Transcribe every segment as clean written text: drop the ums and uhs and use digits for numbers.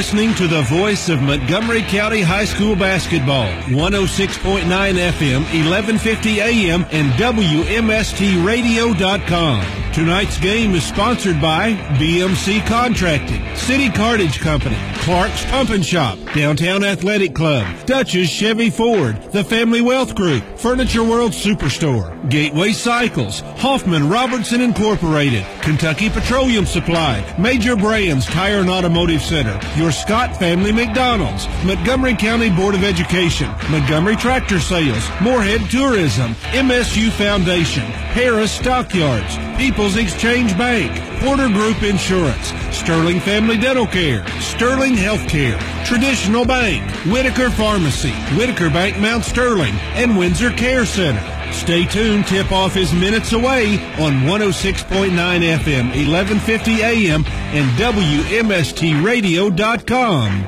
listening to the voice of Montgomery County High School basketball. 106.9 FM, 1150 AM, and WMSTradio.com. Tonight's game is sponsored by BMC Contracting, City Cartage Company, Clark's Pump and Shop, Downtown Athletic Club, Dutch's Chevy Ford, The Family Wealth Group, Furniture World Superstore, Gateway Cycles, Hoffman Robertson Incorporated, Kentucky Petroleum Supply, Major Brands Tire and Automotive Center, your Scott Family McDonald's, Montgomery County Board of Education, Montgomery Tractor Sales, Moorhead Tourism, MSU Foundation, Harris Stockyards, People's Exchange Bank, Porter Group Insurance, Sterling Family Dental Care, Sterling Healthcare, Traditional Bank, Whitaker Pharmacy, Whitaker Bank Mount Sterling, and Windsor Care Center. Stay tuned. Tip-off is minutes away on 106.9 FM, 1150 AM, and WMSTradio.com.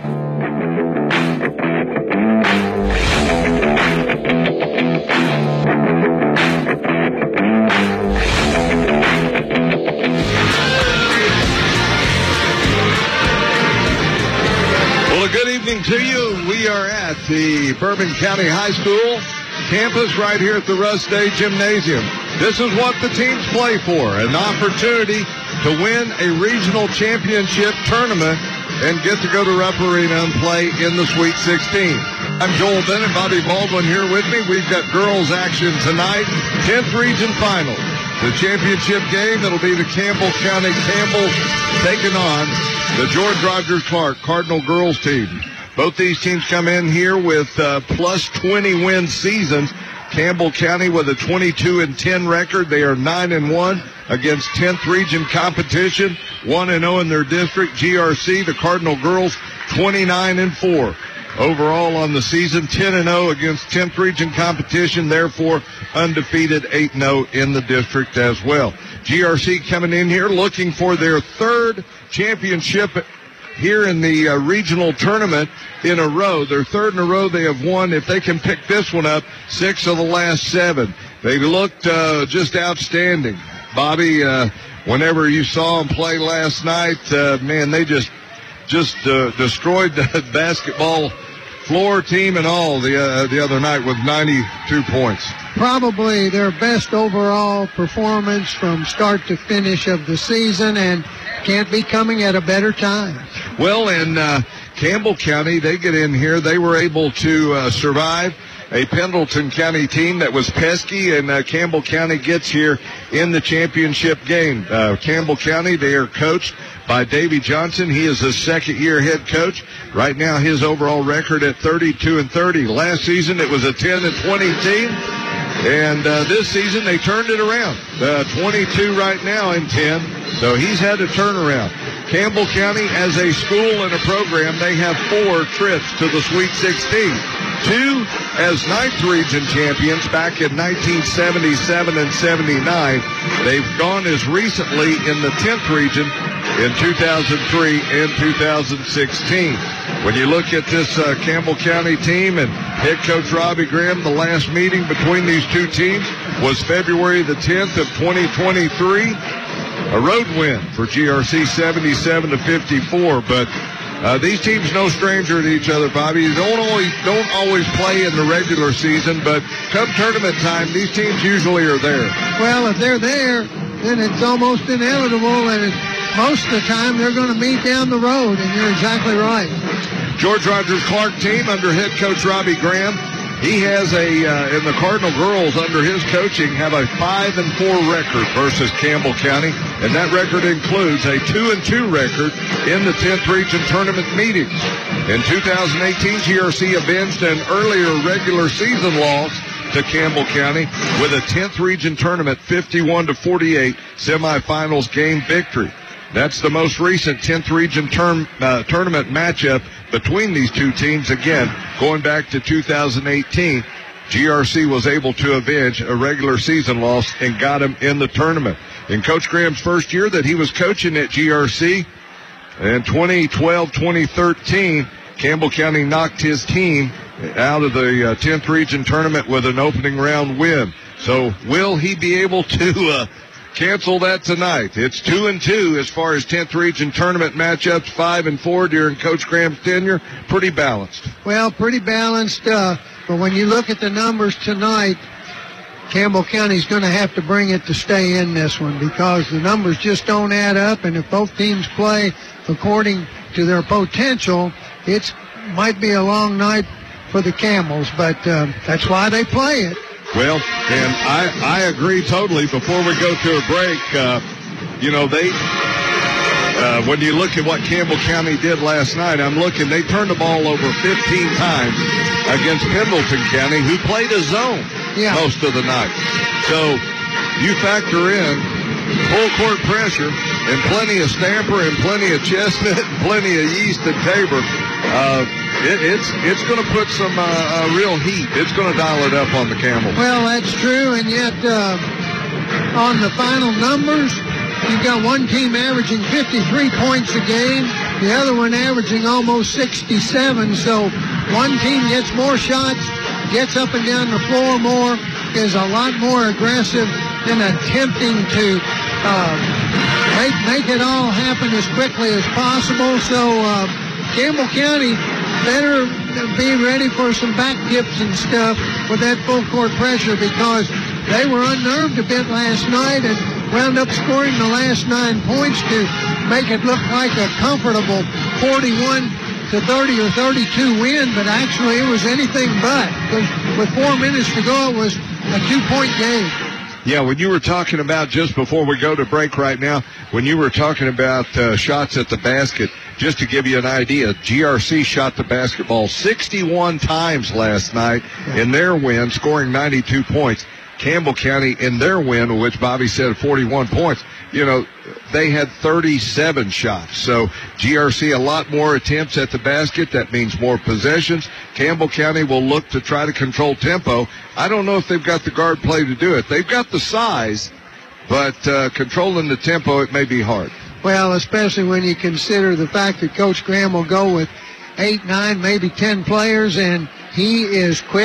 To you, we are at the Bourbon County High School campus right here at the Russ Day Gymnasium. This is what the teams play for, an opportunity to win a regional championship tournament and get to go to Rupp Arena and play in the Sweet 16. I'm Joel Bennett, Bobby Baldwin here with me. We've got girls action tonight, 10th region final. The championship game, it'll be the Campbell County Campbell taking on the George Rogers Clark Cardinal girls team. Both these teams come in here with plus 20 win seasons. Campbell County with a 22-10 record. They are 9-1 against 10th region competition, 1-0 in their district. GRC, the Cardinal girls, 29-4. Overall on the season, 10-0 against 10th region competition, therefore undefeated, 8-0 in the district as well. GRC coming in here looking for their third championship here in the regional tournament in a row. Their third in a row they have won. If they can pick this one up, 6 of the last 7. They looked just outstanding. Bobby, whenever you saw them play last night, man, they just destroyed the basketball floor, team and all the other night with 92 points. Probably their best overall performance from start to finish of the season, and can't be coming at a better time. Well, in Campbell County, they get in here. They were able to survive a Pendleton County team that was pesky, and Campbell County gets here in the championship game. Campbell County, they are coached by Davey Johnson. He is a second-year head coach. Right now, his overall record at 32-30. Last season, it was a 10-20 team. And this season, they turned it around. 22 right now in 10. So he's had a turnaround. Campbell County, as a school and a program, they have 4 trips to the Sweet 16. 2 as 9th region champions back in 1977 and 79. They've gone as recently in the 10th region in 2003 and 2016. When you look at this Campbell County team and head coach Robbie Graham, the last meeting between these two teams was February the 10th of 2023. A road win for GRC, 77-54. But these teams no stranger to each other, Bobby. You don't always play in the regular season, but come tournament time, these teams usually are there. Well, if they're there, then it's almost inevitable, and most of the time they're going to meet down the road, and you're exactly right. George Rogers Clark team under head coach Robbie Graham. He has in the Cardinal girls under his coaching, have a 5-4 record versus Campbell County, and that record includes a 2-2 record in the 10th region tournament meetings. In 2018, GRC avenged an earlier regular season loss to Campbell County with a 10th region tournament 51-48 semifinals game victory. That's the most recent 10th region tournament matchup between these two teams. Again, going back to 2018, GRC was able to avenge a regular season loss and got him in the tournament. In Coach Graham's first year that he was coaching at GRC, in 2012-2013, Campbell County knocked his team out of the 10th region tournament with an opening round win. So will he be able to cancel that tonight. It's 2-2 as far as 10th region tournament matchups, 5-4 during Coach Graham's tenure. Pretty balanced. Well, pretty balanced, but when you look at the numbers tonight, Campbell County's going to have to bring it to stay in this one because the numbers just don't add up, and if both teams play according to their potential, it might be a long night for the Camels, but that's why they play it. Well, and I agree totally. Before we go to a break, when you look at what Campbell County did last night, they turned the ball over 15 times against Pendleton County, who played a zone most of the night. So you factor in full court pressure and plenty of Stamper and plenty of Chestnut and plenty of Yeast and Tabor. It's going to put some real heat. It's going to dial it up on the Camels. Well, that's true, and yet on the final numbers, you've got one team averaging 53 points a game, the other one averaging almost 67. So one team gets more shots, gets up and down the floor more, is a lot more aggressive in attempting to make it all happen as quickly as possible. So Campbell County better be ready for some back tips and stuff with that full court pressure because they were unnerved a bit last night and wound up scoring the last 9 points to make it look like a comfortable 41-30 or 32 win, but actually it was anything but. With 4 minutes to go, it was a 2-point game. Yeah, when you were talking about, just before we go to break right now, when you were talking about shots at the basket, just to give you an idea, GRC shot the basketball 61 times last night in their win, scoring 92 points. Campbell County in their win, which Bobby said 41 points, they had 37 shots. So GRC a lot more attempts at the basket. That means more possessions. Campbell County will look to try to control tempo. I don't know if they've got the guard play to do it. They've got the size, but controlling the tempo, it may be hard. Well, especially when you consider the fact that Coach Graham will go with 8, 9, maybe 10 players, and he is quick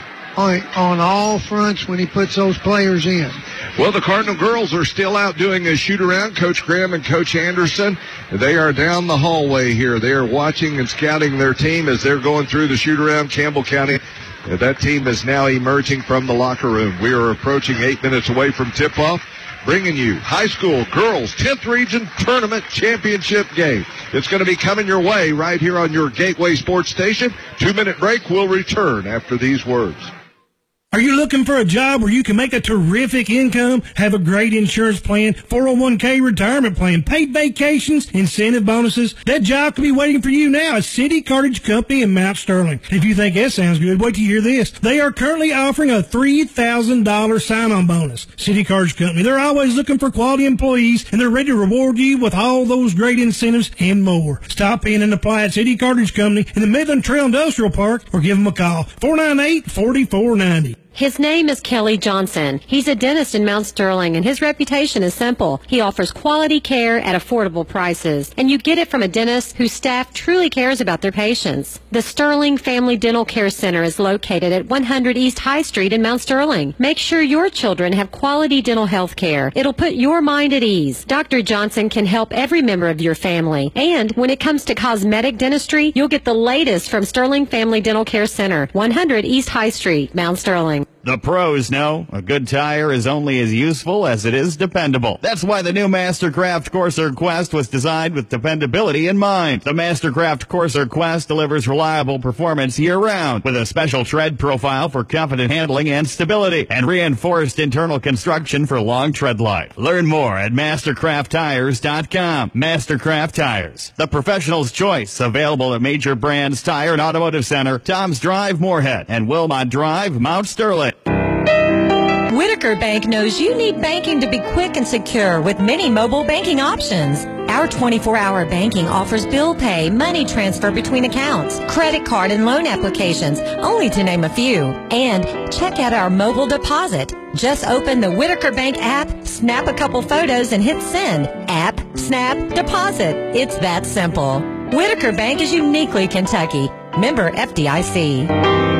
on all fronts when he puts those players in. Well, the Cardinal girls are still out doing a shoot-around. Coach Graham and Coach Anderson, they are down the hallway here. They are watching and scouting their team as they're going through the shoot-around. Campbell County, that team is now emerging from the locker room. We are approaching 8 minutes away from tip-off, bringing you high school girls 10th region tournament championship game. It's going to be coming your way right here on your Gateway Sports Station. 2-minute break. We'll return after these words. Are you looking for a job where you can make a terrific income, have a great insurance plan, 401k retirement plan, paid vacations, incentive bonuses? That job could be waiting for you now at City Cartage Company in Mount Sterling. If you think that sounds good, wait till you hear this. They are currently offering a $3,000 sign-on bonus. City Cartage Company, they're always looking for quality employees, and they're ready to reward you with all those great incentives and more. Stop in and apply at City Cartage Company in the Midland Trail Industrial Park or give them a call, 498-4490. His name is Kelly Johnson. He's a dentist in Mount Sterling, and his reputation is simple. He offers quality care at affordable prices, and you get it from a dentist whose staff truly cares about their patients. The Sterling Family Dental Care Center is located at 100 East High Street in Mount Sterling. Make sure your children have quality dental health care. It'll put your mind at ease. Dr. Johnson can help every member of your family, and when it comes to cosmetic dentistry, you'll get the latest from Sterling Family Dental Care Center, 100 East High Street, Mount Sterling. The pros know a good tire is only as useful as it is dependable. That's why the new Mastercraft Corsair Quest was designed with dependability in mind. The Mastercraft Corsair Quest delivers reliable performance year-round with a special tread profile for confident handling and stability and reinforced internal construction for long tread life. Learn more at mastercrafttires.com. Mastercraft Tires, the professional's choice, available at major brands Tire and Automotive Center, Tom's Drive, Moorhead, and Wilmot Drive, Mount Sterling. Whitaker Bank knows you need banking to be quick and secure with many mobile banking options. Our 24-hour banking offers bill pay, money transfer between accounts, credit card and loan applications, only to name a few. And check out our mobile deposit. Just open the Whitaker Bank app, snap a couple photos, and hit send. App, snap, deposit. It's that simple. Whitaker Bank is uniquely Kentucky. Member FDIC.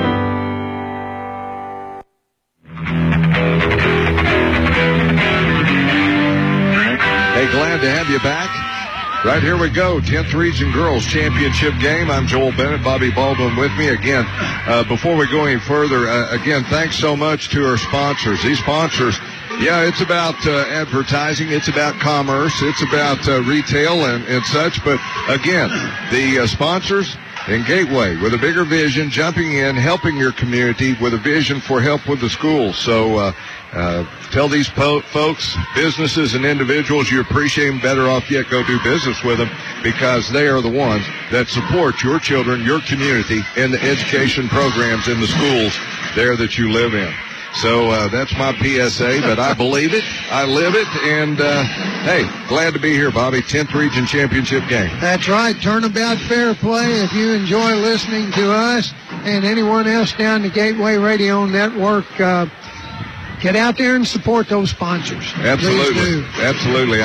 glad to have you back. Right, here we go. 10th Region Girls Championship game. I'm Joel Bennett, Bobby Baldwin with me. Again, before we go any further, again, thanks so much to our sponsors. These sponsors, yeah, it's about advertising. It's about commerce. It's about retail and such. But, again, the sponsors and Gateway with a bigger vision, jumping in, helping your community with a vision for help with the schools. So tell these folks, businesses and individuals you appreciate them. Better off yet, go do business with them, because they are the ones that support your children, your community, and the education programs in the schools there that you live in. So that's my PSA, but I believe it, I live it, and hey, glad to be here, Bobby. 10th Region Championship game. That's right. Turnabout Fair Play. If you enjoy listening to us and anyone else down the Gateway Radio Network, get out there and support those sponsors. Absolutely. Absolutely.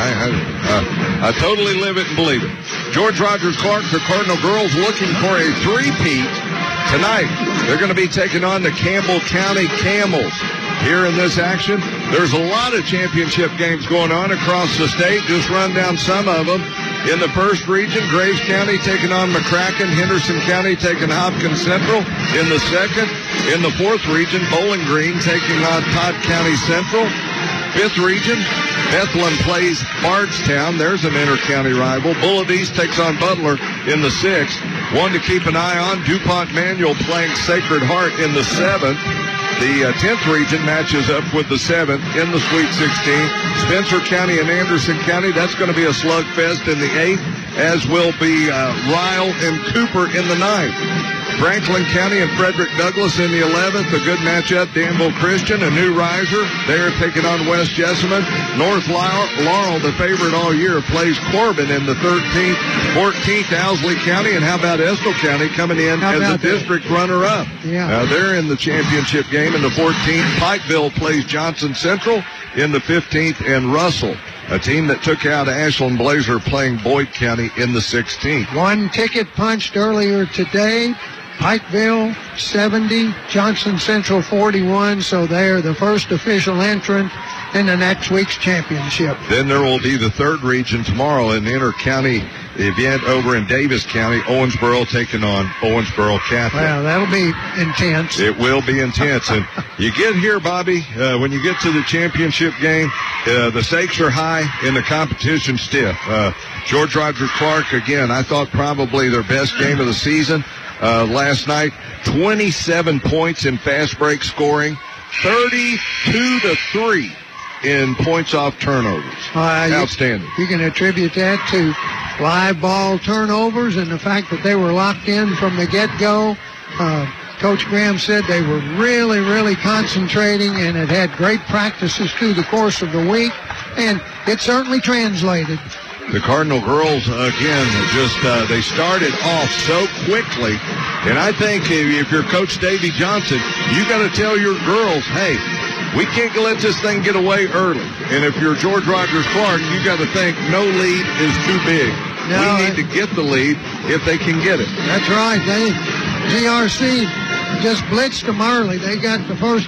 I totally live it and believe it. George Rogers Clark, the Cardinal girls, looking for a three-peat tonight. They're going to be taking on the Campbell County Camels. Here in this action, there's a lot of championship games going on across the state. Just run down some of them. In the first region, Graves County taking on McCracken, Henderson County taking Hopkins Central. In the second, in the fourth region, Bowling Green taking on Todd County Central. Fifth region, Bethlehem plays Bardstown. There's an inter-county rival. Bullitt East takes on Butler in the sixth. One to keep an eye on, DuPont Manual playing Sacred Heart in the seventh. The 10th region matches up with the 7th in the Sweet 16. Spencer County and Anderson County, that's going to be a slugfest in the 8th, as will be Ryle and Cooper in the 9th. Franklin County and Frederick Douglass in the 11th, a good matchup. Danville Christian, a new riser. They're taking on West Jessamine. North Laurel, the favorite all year, plays Corbin in the 13th. 14th, Owsley County, and how about Estill County coming in as the district runner-up? Yeah. They're in the championship game in the 14th. Pikeville plays Johnson Central in the 15th, and Russell, a team that took out Ashland Blazer, playing Boyd County in the 16th. One ticket punched earlier today. Pikeville 70, Johnson Central 41, so they're the first official entrant in the next week's championship. Then there will be the third region tomorrow in the inter-county event over in Davis County. Owensboro taking on Owensboro Catholic. Well, that'll be intense. It will be intense. And you get here, Bobby, when you get to the championship game, the stakes are high and the competition stiff. George Rogers Clark, again, I thought probably their best game of the season. Last night, 27 points in fast break scoring, 32-3 in points off turnovers. Outstanding. You can attribute that to live ball turnovers and the fact that they were locked in from the get-go. Coach Graham said they were really, really concentrating and had had great practices through the course of the week, and it certainly translated. The Cardinal girls, again, they started off so quickly. And I think if you're Coach Davey Johnson, you got to tell your girls, hey, we can't let this thing get away early. And if you're George Rogers Clark, you got to think no lead is too big. No, we need to get the lead if they can get it. That's right. GRC just blitzed them early. They got the first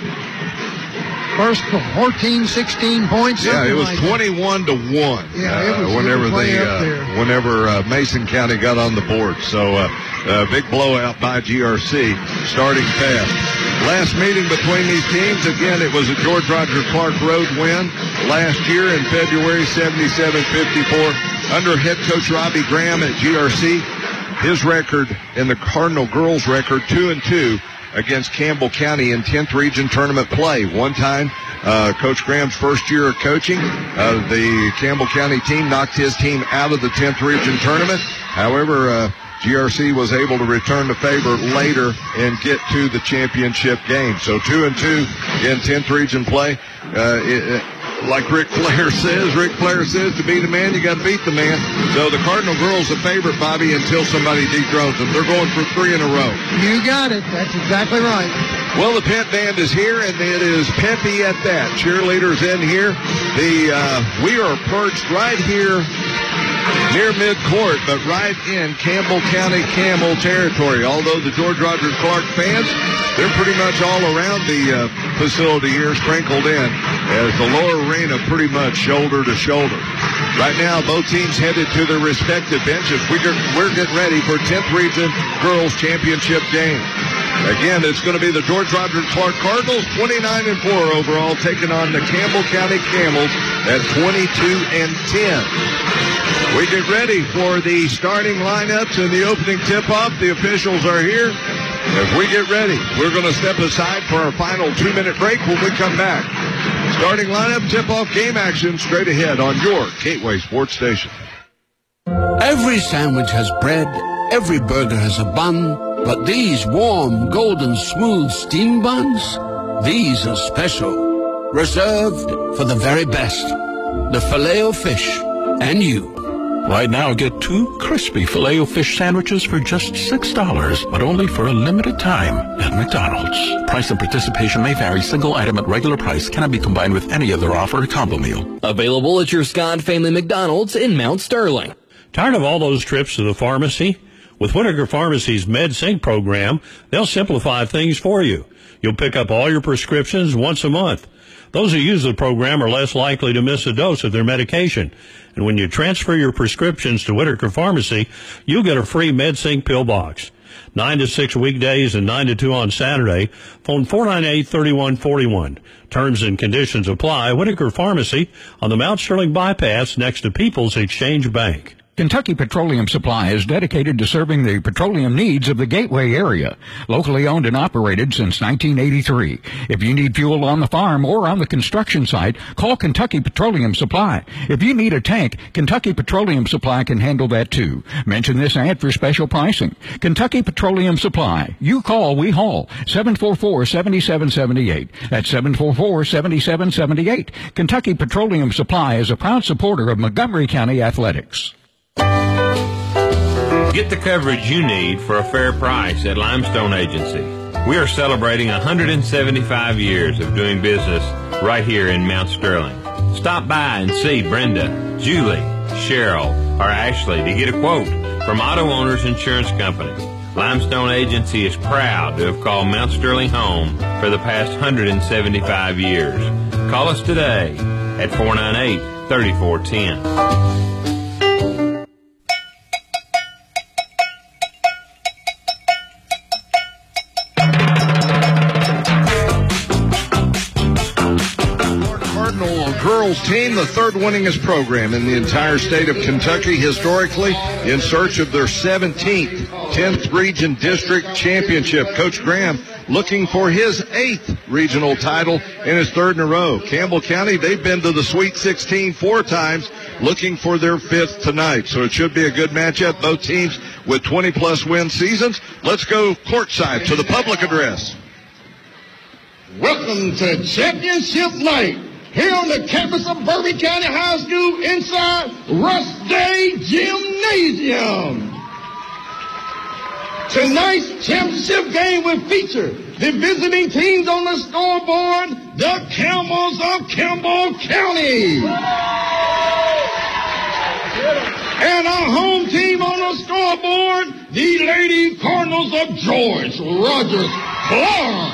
14, 16 points. Yeah, it was 21-1. Yeah, whenever Mason County got on the board. So big blowout by GRC, starting fast. Last meeting between these teams, again, it was a George Rogers Clark Road win last year in February, 77-54. Under head coach Robbie Graham at GRC, his record and the Cardinal girls' record 2-2. Against Campbell County in 10th Region Tournament play. One time, Coach Graham's first year of coaching, the Campbell County team knocked his team out of the 10th Region Tournament. However, GRC was able to return the favor later and get to the championship game. So 2-2 in 10th Region play. Like Ric Flair says, to beat a man, you got to beat the man. So the Cardinal girls a favorite, Bobby, until somebody dethrones them. They're going for 3 in a row. You got it. That's exactly right. Well, the Pet Band is here, and it is peppy at that. Cheerleaders in here. We are perched right here near midcourt, but right in Campbell County Camel territory. Although the George Rogers Clark fans, they're pretty much all around the facility here, sprinkled in, as the lower arena pretty much shoulder to shoulder. Right now, both teams headed to their respective benches. We're getting ready for 10th Region Girls Championship game. Again, it's going to be the George Rogers Clark Cardinals, 29-4 overall, taking on the Campbell County Camels at 22-10. We get ready for the starting lineups and the opening tip-off. The officials are here. As we get ready, we're going to step aside for our final 2-minute break when we come back. Starting lineup, tip-off, game action straight ahead on your Gateway Sports Station. Every sandwich has bread, every burger has a bun, but these warm, golden, smooth steam buns, these are special, reserved for the very best. The Filet-O-Fish and you. Right now, get 2 crispy Filet-O-Fish sandwiches for just $6, but only for a limited time at McDonald's. Price and participation may vary. Single item at regular price cannot be combined with any other offer or combo meal. Available at your Scott Family McDonald's in Mount Sterling. Tired of all those trips to the pharmacy? With Whitaker Pharmacy's MedSync program, they'll simplify things for you. You'll pick up all your prescriptions once a month. Those who use the program are less likely to miss a dose of their medication. And when you transfer your prescriptions to Whitaker Pharmacy, you'll get a free MedSync pill box. 9 to 6 weekdays and 9 to 2 on Saturday. Phone 498-3141. Terms and conditions apply. Whitaker Pharmacy on the Mount Sterling Bypass next to People's Exchange Bank. Kentucky Petroleum Supply is dedicated to serving the petroleum needs of the Gateway area. Locally owned and operated since 1983. If you need fuel on the farm or on the construction site, call Kentucky Petroleum Supply. If you need a tank, Kentucky Petroleum Supply can handle that too. Mention this ad for special pricing. Kentucky Petroleum Supply. You call, we haul. 744-7778. That's 744-7778. Kentucky Petroleum Supply is a proud supporter of Montgomery County Athletics. Get the coverage you need for a fair price at Limestone Agency. We are celebrating 175 years of doing business right here in Mount Sterling. Stop by and see Brenda, Julie, Cheryl, or Ashley to get a quote from Auto Owners Insurance Company. Limestone Agency is proud to have called Mount Sterling home for the past 175 years. Call us today at 498-3410. Girls team, the third winningest program in the entire state of Kentucky historically, in search of their 17th 10th Region District Championship. Coach Graham looking for his 8th regional title in his 3rd in a row. Campbell County, they've been to the Sweet 16 4 times, looking for their 5th tonight. So it should be a good matchup. Both teams with 20-plus win seasons. Let's go courtside to the public address. Welcome to Championship Night, here on the campus of Bourbon County High School inside Russ Day Gymnasium. Tonight's championship game will feature the visiting teams on the scoreboard, the Camels of Campbell County. And our home team on the scoreboard, the Lady Cardinals of George Rogers Clark.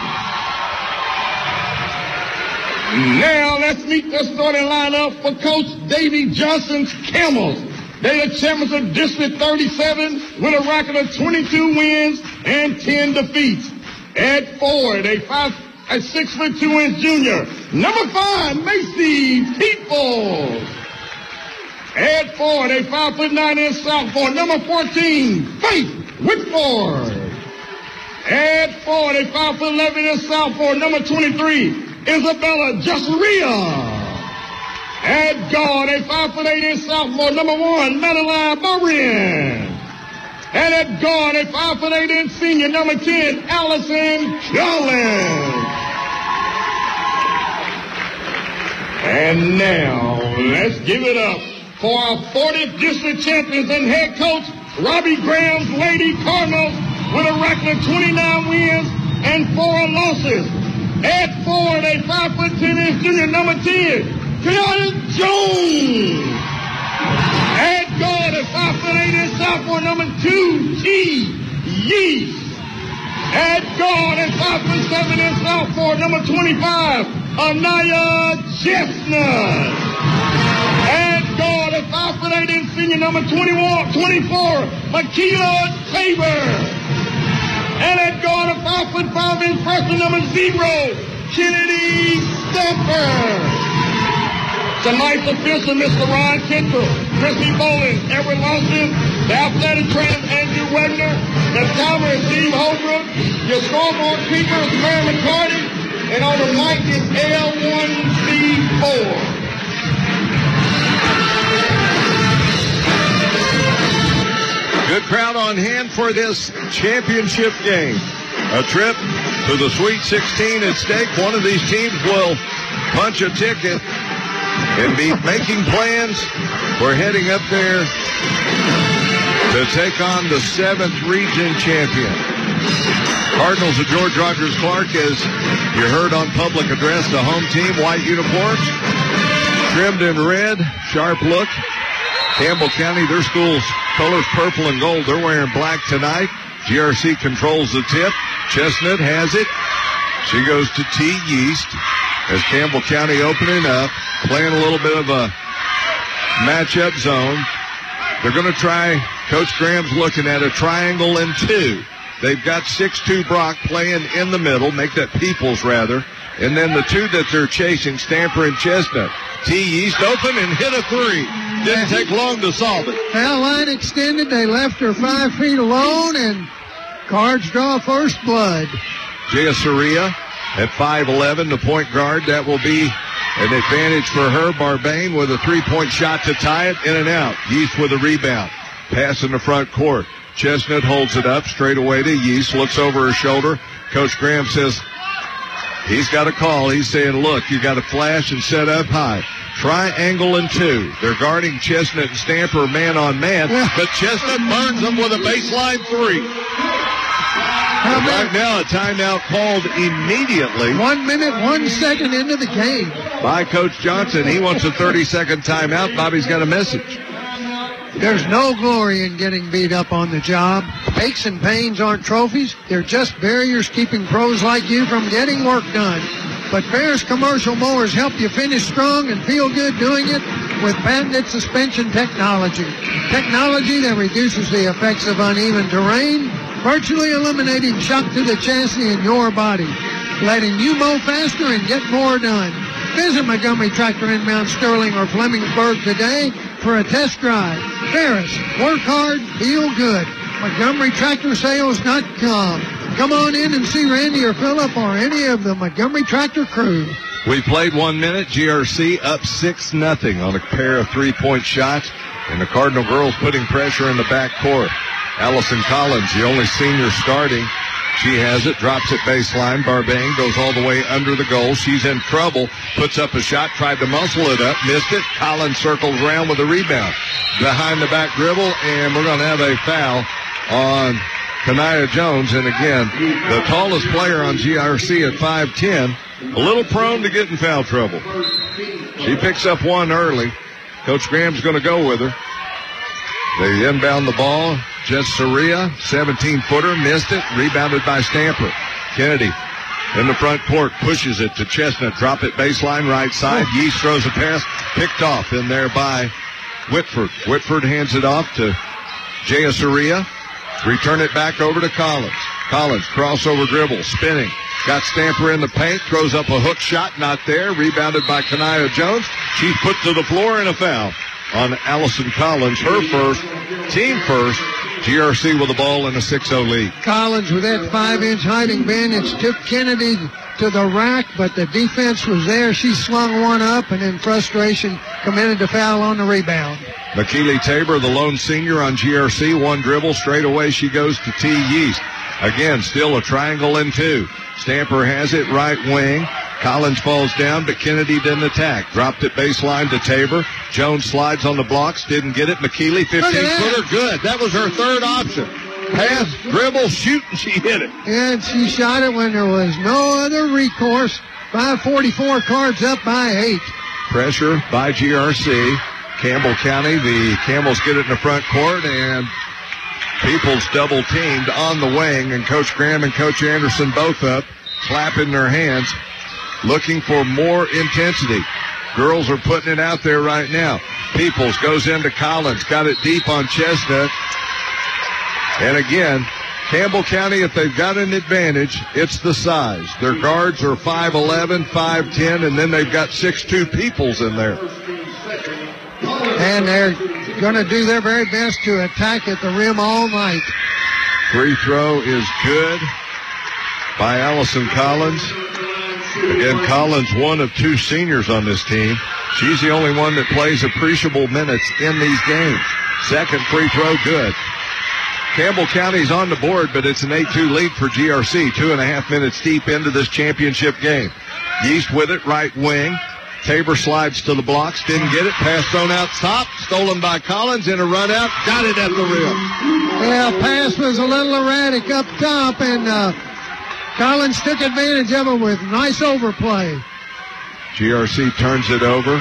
Now, let's meet the starting lineup for Coach Davy Johnson's Camels. They are champions of District 37 with a record of 22 wins and 10 defeats. At 4, they 6'2" junior. Number 5, Macy Peoples. At 4, they 5'9" sophomore. Number 14, Faith Whitford. At 4, they 5'11" sophomore. Number 23, Isabella Jusseria. At guard, a 5'8" sophomore, number 1, Madeline Marin. And at guard, a 5'8" senior, number 10, Allison Collins. And now, let's give it up for our 40th district champions and head coach, Robbie Graham's Lady Cardinals, with a record of 29 wins and 4 losses. At 4, they 5'10" junior, number 10, Kiana Jones. At guard, a 5'8" sophomore, number 2, G. Yeast. At guard, a 5'7" sophomore, number 25, Anaya Chestnut. At guard, 5'8" and senior number 24, Makila Tabor. And at guard, a 5'5" and freshman number 0, Kennedy Stamper. Tonight's official, Mr. Ron Kendall, Chrissy Bolin, Edward Lawson, the athletic trainer Andrew Wagner, the timer is Steve Holbrook, your scoreboard keeper is Mary McCarty, and on the mic is L1C4. Good crowd on hand for this championship game. A trip to the Sweet 16 at stake. One of these teams will punch a ticket and be making plans for heading up there to take on the 7th region champion. Cardinals of George Rogers Clark, as you heard on public address, the home team, white uniforms, trimmed in red, sharp look. Campbell County, their school's colors purple and gold. They're wearing black tonight. GRC controls the tip. Chestnut has it. She goes to T. Yeast as Campbell County opening up, playing a little bit of a matchup zone. They're going to try, Coach Graham's looking at a triangle and 2. They've got 6'2" Brock playing in the middle, make that Peoples rather. And then the 2 that they're chasing, Stamper and Chestnut. T. Yeast open and hit a 3. Didn't take long to solve it. Foul line extended. They left her 5 feet alone, and Cards draw first blood. Jaya Soria at 5'11", the point guard. That will be an advantage for her. Barbane with a three-point shot to tie it, in and out. Yeast with a rebound. Pass in the front court. Chestnut holds it up straight away to Yeast. Looks over her shoulder. Coach Graham says he's got a call. He's saying, look, you got to flash and set up high. Triangle and 2. They're guarding Chestnut and Stamper man on man, but Chestnut burns them with a baseline 3. Right now, a timeout called immediately. 1 minute, 1 second into the game. By Coach Johnson. He wants a 30-second timeout. Bobby's got a message. There's no glory in getting beat up on the job. Aches and pains aren't trophies. They're just barriers keeping pros like you from getting work done. But Ferris commercial mowers help you finish strong and feel good doing it with patented suspension technology. Technology that reduces the effects of uneven terrain, virtually eliminating shock to the chassis in your body, letting you mow faster and get more done. Visit Montgomery Tractor in Mount Sterling or Flemingburg today for a test drive. Ferris, work hard, feel good. MontgomeryTractorSales.com. Come on in and see Randy or Phillip or any of the Montgomery Tractor crew. We played 1 minute. GRC up 6-0 on a pair of three-point shots. And the Cardinal girls putting pressure in the back court. Allison Collins, the only senior starting. She has it, drops it baseline. Barbane goes all the way under the goal. She's in trouble, puts up a shot, tried to muscle it up, missed it. Collins circles around with a rebound. Behind the back dribble, and we're going to have a foul on Kanaya Jones. And again, the tallest player on GRC at 5'10", a little prone to get in foul trouble. She picks up one early. Coach Graham's going to go with her. They inbound the ball. Jess Soria, 17-footer, missed it. Rebounded by Stamper. Kennedy in the front court, pushes it to Chestnut. Drop it baseline right side. Yeast throws a pass. Picked off in there by Whitford. Whitford hands it off to Jaya Soria. Return it back over to Collins. Collins, crossover dribble, spinning. Got Stamper in the paint. Throws up a hook shot. Not there. Rebounded by Kanaya Jones. She's put to the floor and a foul on Allison Collins. Her first, team first. GRC with the ball in a 6-0 lead. Collins with that 5-inch hiding bandage took Kennedy to the rack, but the defense was there. She slung one up and in frustration committed a foul on the rebound. McKeely Tabor, the lone senior on GRC, one dribble. Straight away she goes to T. Yeast. Again, still a triangle and 2. Stamper has it right wing. Collins falls down, but Kennedy didn't attack. Dropped it baseline to Tabor. Jones slides on the blocks, didn't get it. McKeely, 15-footer, good. That was her third option. Pass, dribble, shoot, and she hit it. And she shot it when there was no other recourse. 5:44, Cards up by 8. Pressure by GRC. Campbell County, the Camels get it in the front court, and Peoples double-teamed on the wing, and Coach Graham and Coach Anderson both up, clapping their hands, looking for more intensity. Girls are putting it out there right now. Peoples goes into Collins, got it deep on Chestnut. And again, Campbell County, if they've got an advantage, it's the size. Their guards are 5'11", 5'10", and then they've got 6'2" Peoples in there. And they're going to do their very best to attack at the rim all night. Free throw is good by Allison Collins. Again, Collins, one of 2 seniors on this team. She's the only one that plays appreciable minutes in these games. Second free throw, good. Campbell County's on the board, but it's an 8-2 lead for GRC, 2.5 minutes deep into this championship game. Yeast with it, right wing. Tabor slides to the blocks, didn't get it. Pass thrown out top, stolen by Collins in a run out, got it at the rim. Yeah, pass was a little erratic up top, and Collins took advantage of it with nice overplay. GRC turns it over.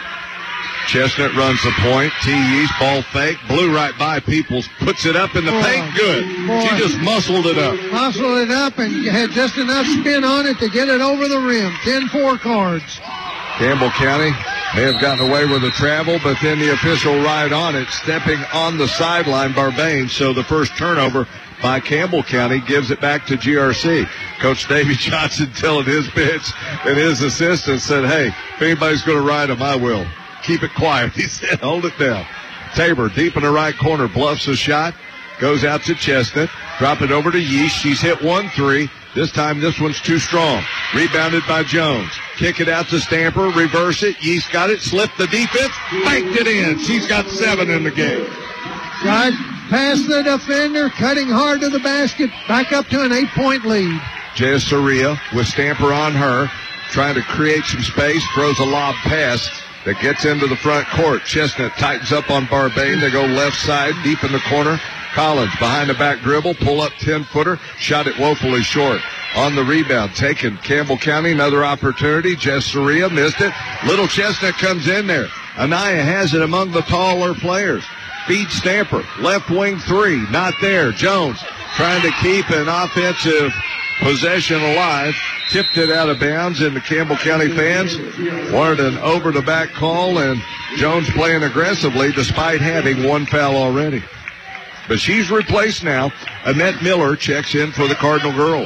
Chestnut runs the point. T. Yeast, ball fake. Blew right by Peoples. Puts it up in the paint. Good. She just muscled it up. Muscled it up and had just enough spin on it to get it over the rim. 10-4 cards. Campbell County may have gotten away with the travel, but then the official right on it, stepping on the sideline, Barbain. So the first turnover by Campbell County gives it back to GRC. Coach Davey Johnson telling his bench and his assistant said, hey, if anybody's going to ride them, I will. Keep it quiet. He said, hold it down. Tabor deep in the right corner, bluffs a shot, goes out to Chestnut, drop it over to Yeast. She's hit 1-3. This time this one's too strong. Rebounded by Jones. Kick it out to Stamper, reverse it. Yeast got it, slipped the defense, banked it in. She's got 7 in the game. Right past the defender, cutting hard to the basket, back up to an 8-point lead. Jaya Soria with Stamper on her, trying to create some space, throws a lob pass that gets into the front court. Chestnut tightens up on Barbain. They go left side, deep in the corner. Collins behind the back dribble, pull up 10-footer, shot it woefully short. On the rebound, taken Campbell County, another opportunity. Jess Soria missed it. Little Chestnut comes in there. Anaya has it among the taller players. Feed Stamper, left wing 3, not there. Jones trying to keep an offensive possession alive. Tipped it out of bounds, and the Campbell County fans wanted an over-the-back call, and Jones playing aggressively despite having 1 foul already. But she's replaced now. Annette Miller checks in for the Cardinal girls.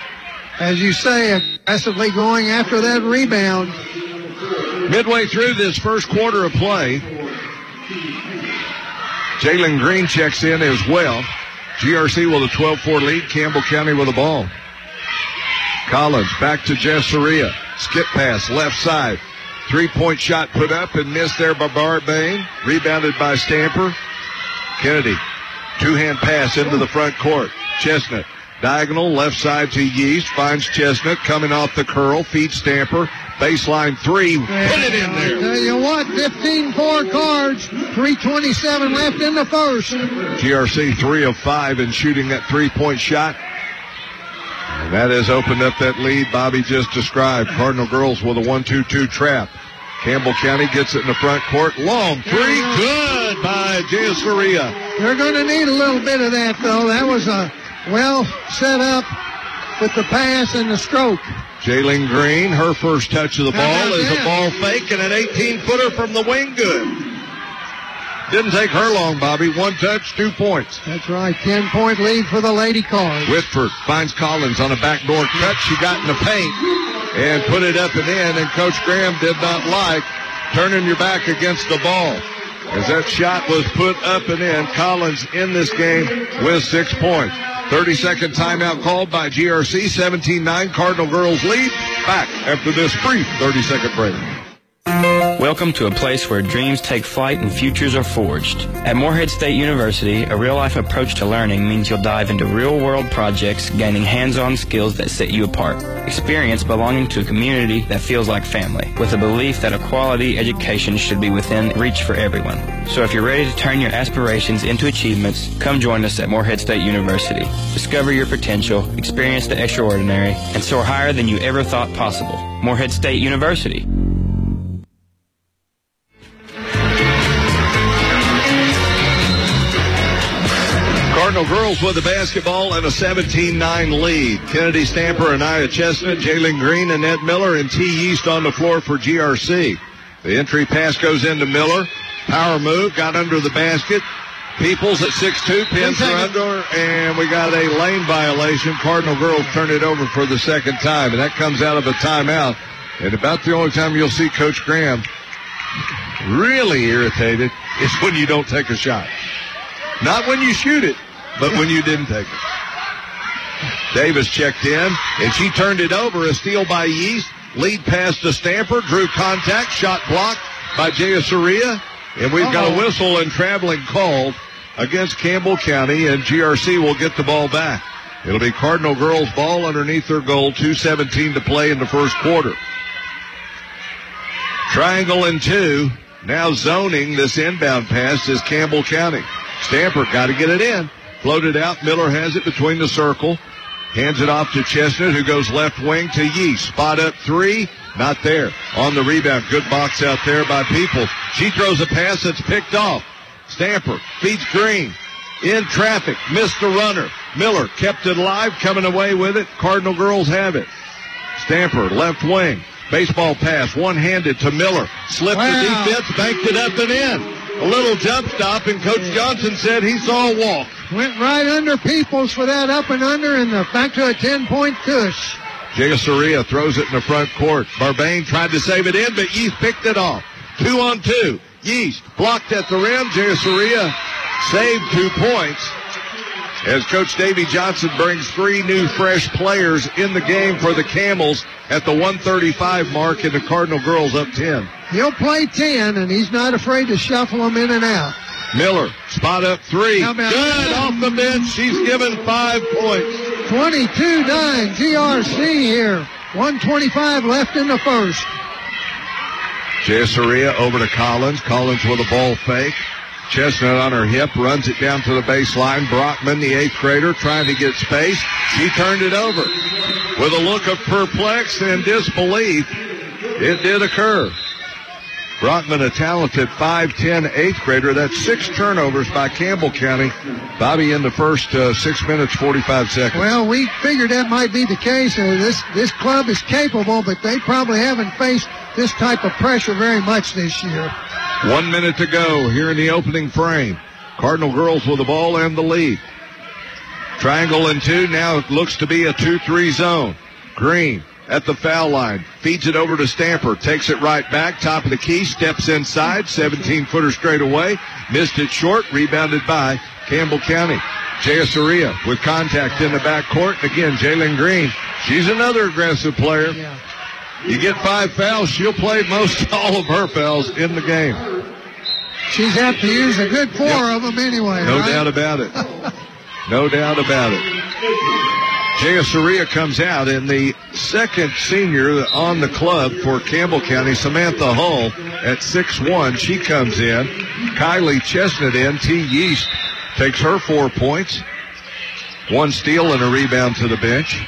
As you say, aggressively going after that rebound. Midway through this first quarter of play, Jalen Green checks in as well. GRC with a 12-4 lead. Campbell County with the ball. Collins back to Jess Soria. Skip pass, left side. 3-point shot put up and missed there by Barbain. Rebounded by Stamper. Kennedy, 2-hand pass into the front court. Chestnut, diagonal, left side to Yeast. Finds Chestnut coming off the curl. Feeds Stamper. Baseline 3. Put it in there. Tell you what, 15-4 cards. 3:27 left in the first. GRC 3 of 5 in shooting that 3-point shot. And that has opened up that lead Bobby just described. Cardinal girls with a 1-2-2 trap. Campbell County gets it in the front court. Long 3. Good by Jaya Soria. They're going to need a little bit of that, though. That was a well set up with the pass and the stroke. Jalen Green, her first touch of the ball is a ball fake and an 18-footer from the wing. Good. Didn't take her long, Bobby. 1 touch, 2 points. That's right. 10-point lead for the Lady Cards. Whitford finds Collins on a backdoor cut. She got in the paint and put it up and in, and Coach Graham did not like turning your back against the ball. As that shot was put up and in, Collins in this game with 6 points. 30-second timeout called by GRC. 17-9, Cardinal girls lead. Back after this brief 30-second break. Welcome to a place where dreams take flight and futures are forged. At Morehead State University, a real-life approach to learning means you'll dive into real-world projects, gaining hands-on skills that set you apart. Experience belonging to a community that feels like family, with a belief that a quality education should be within reach for everyone. So if you're ready to turn your aspirations into achievements, come join us at Morehead State University. Discover your potential, experience the extraordinary, and soar higher than you ever thought possible. Morehead State University. Cardinal girls with the basketball and a 17-9 lead. Kennedy Stamper, Anaya Chestnut, Jalen Green, Annette Miller, and T. Yeast on the floor for GRC. The entry pass goes into Miller. Power move, got under the basket. Peoples at 6'2", pins are under, and we got a lane violation. Cardinal girls turn it over for the second time, and that comes out of a timeout. And about the only time you'll see Coach Graham really irritated is when you don't take a shot. Not when you shoot it, but when you didn't take it. Davis checked in, and she turned it over. A steal by Yeast. Lead pass to Stamper. Drew contact. Shot blocked by Jayasuriya. And we've got a whistle and traveling called against Campbell County, and GRC will get the ball back. It'll be Cardinal girls' ball underneath their goal. 2:17 to play in the first quarter. Triangle and 2. Now zoning this inbound pass is Campbell County. Stamper got to get it in. Floated out. Miller has it between the circle. Hands it off to Chestnut, who goes left wing to Yeast. Spot up 3. Not there. On the rebound. Good box out there by Peoples. She throws a pass that's picked off. Stamper feeds Green. In traffic. Missed the runner. Miller kept it alive. Coming away with it. Cardinal girls have it. Stamper, left wing. Baseball pass. One-handed to Miller. Slipped the defense. Banked it up and in. A little jump stop, and Coach Johnson said he saw a walk. Went right under Peoples for that up and under, and back to a 10-point tush. Jayasuriya throws it in the front court. Barbane tried to save it in, but Yeast picked it off. 2-on-2. Yeast blocked at the rim. Jayasuriya saved 2 points as Coach Davy Johnson brings 3 new fresh players in the game for the Camels at the 1:35 mark, and the Cardinal girls up 10. He'll play 10, and he's not afraid to shuffle them in and out. Miller, spot up 3. Good off the bench. She's given 5 points. 22-9 GRC here. 1:25 left in the first. Jayasuriya over to Collins. Collins with a ball fake. Chestnut on her hip, runs it down to the baseline. Brockman, the 8th grader, trying to get space. She turned it over. With a look of perplexed and disbelief, it did occur. Brockman, a talented 5'10" 8th grader. That's 6 turnovers by Campbell County. Bobby in the first 6 minutes, 45 seconds. Well, we figured that might be the case. This club is capable, but they probably haven't faced this type of pressure very much this year. 1 minute to go here in the opening frame. Cardinal girls with the ball and the lead. Triangle and 2. Now it looks to be a 2-3 zone. Green at the foul line. Feeds it over to Stamper. Takes it right back. Top of the key. Steps inside. 17-footer straight away. Missed it short. Rebounded by Campbell County. Jayasuriya with contact in the backcourt. Again, Jalen Green. She's another aggressive player. Yeah. You get 5 fouls, she'll play most all of her fouls in the game. She's have to use a good 4 of them anyway. No doubt about it. No doubt about it. Jayasuriya comes out, and the second senior on the club for Campbell County, Samantha Hull, at 6'1", she comes in. Kylie Chestnut in. T. Yeast takes her 4 points. 1 steal and a rebound to the bench.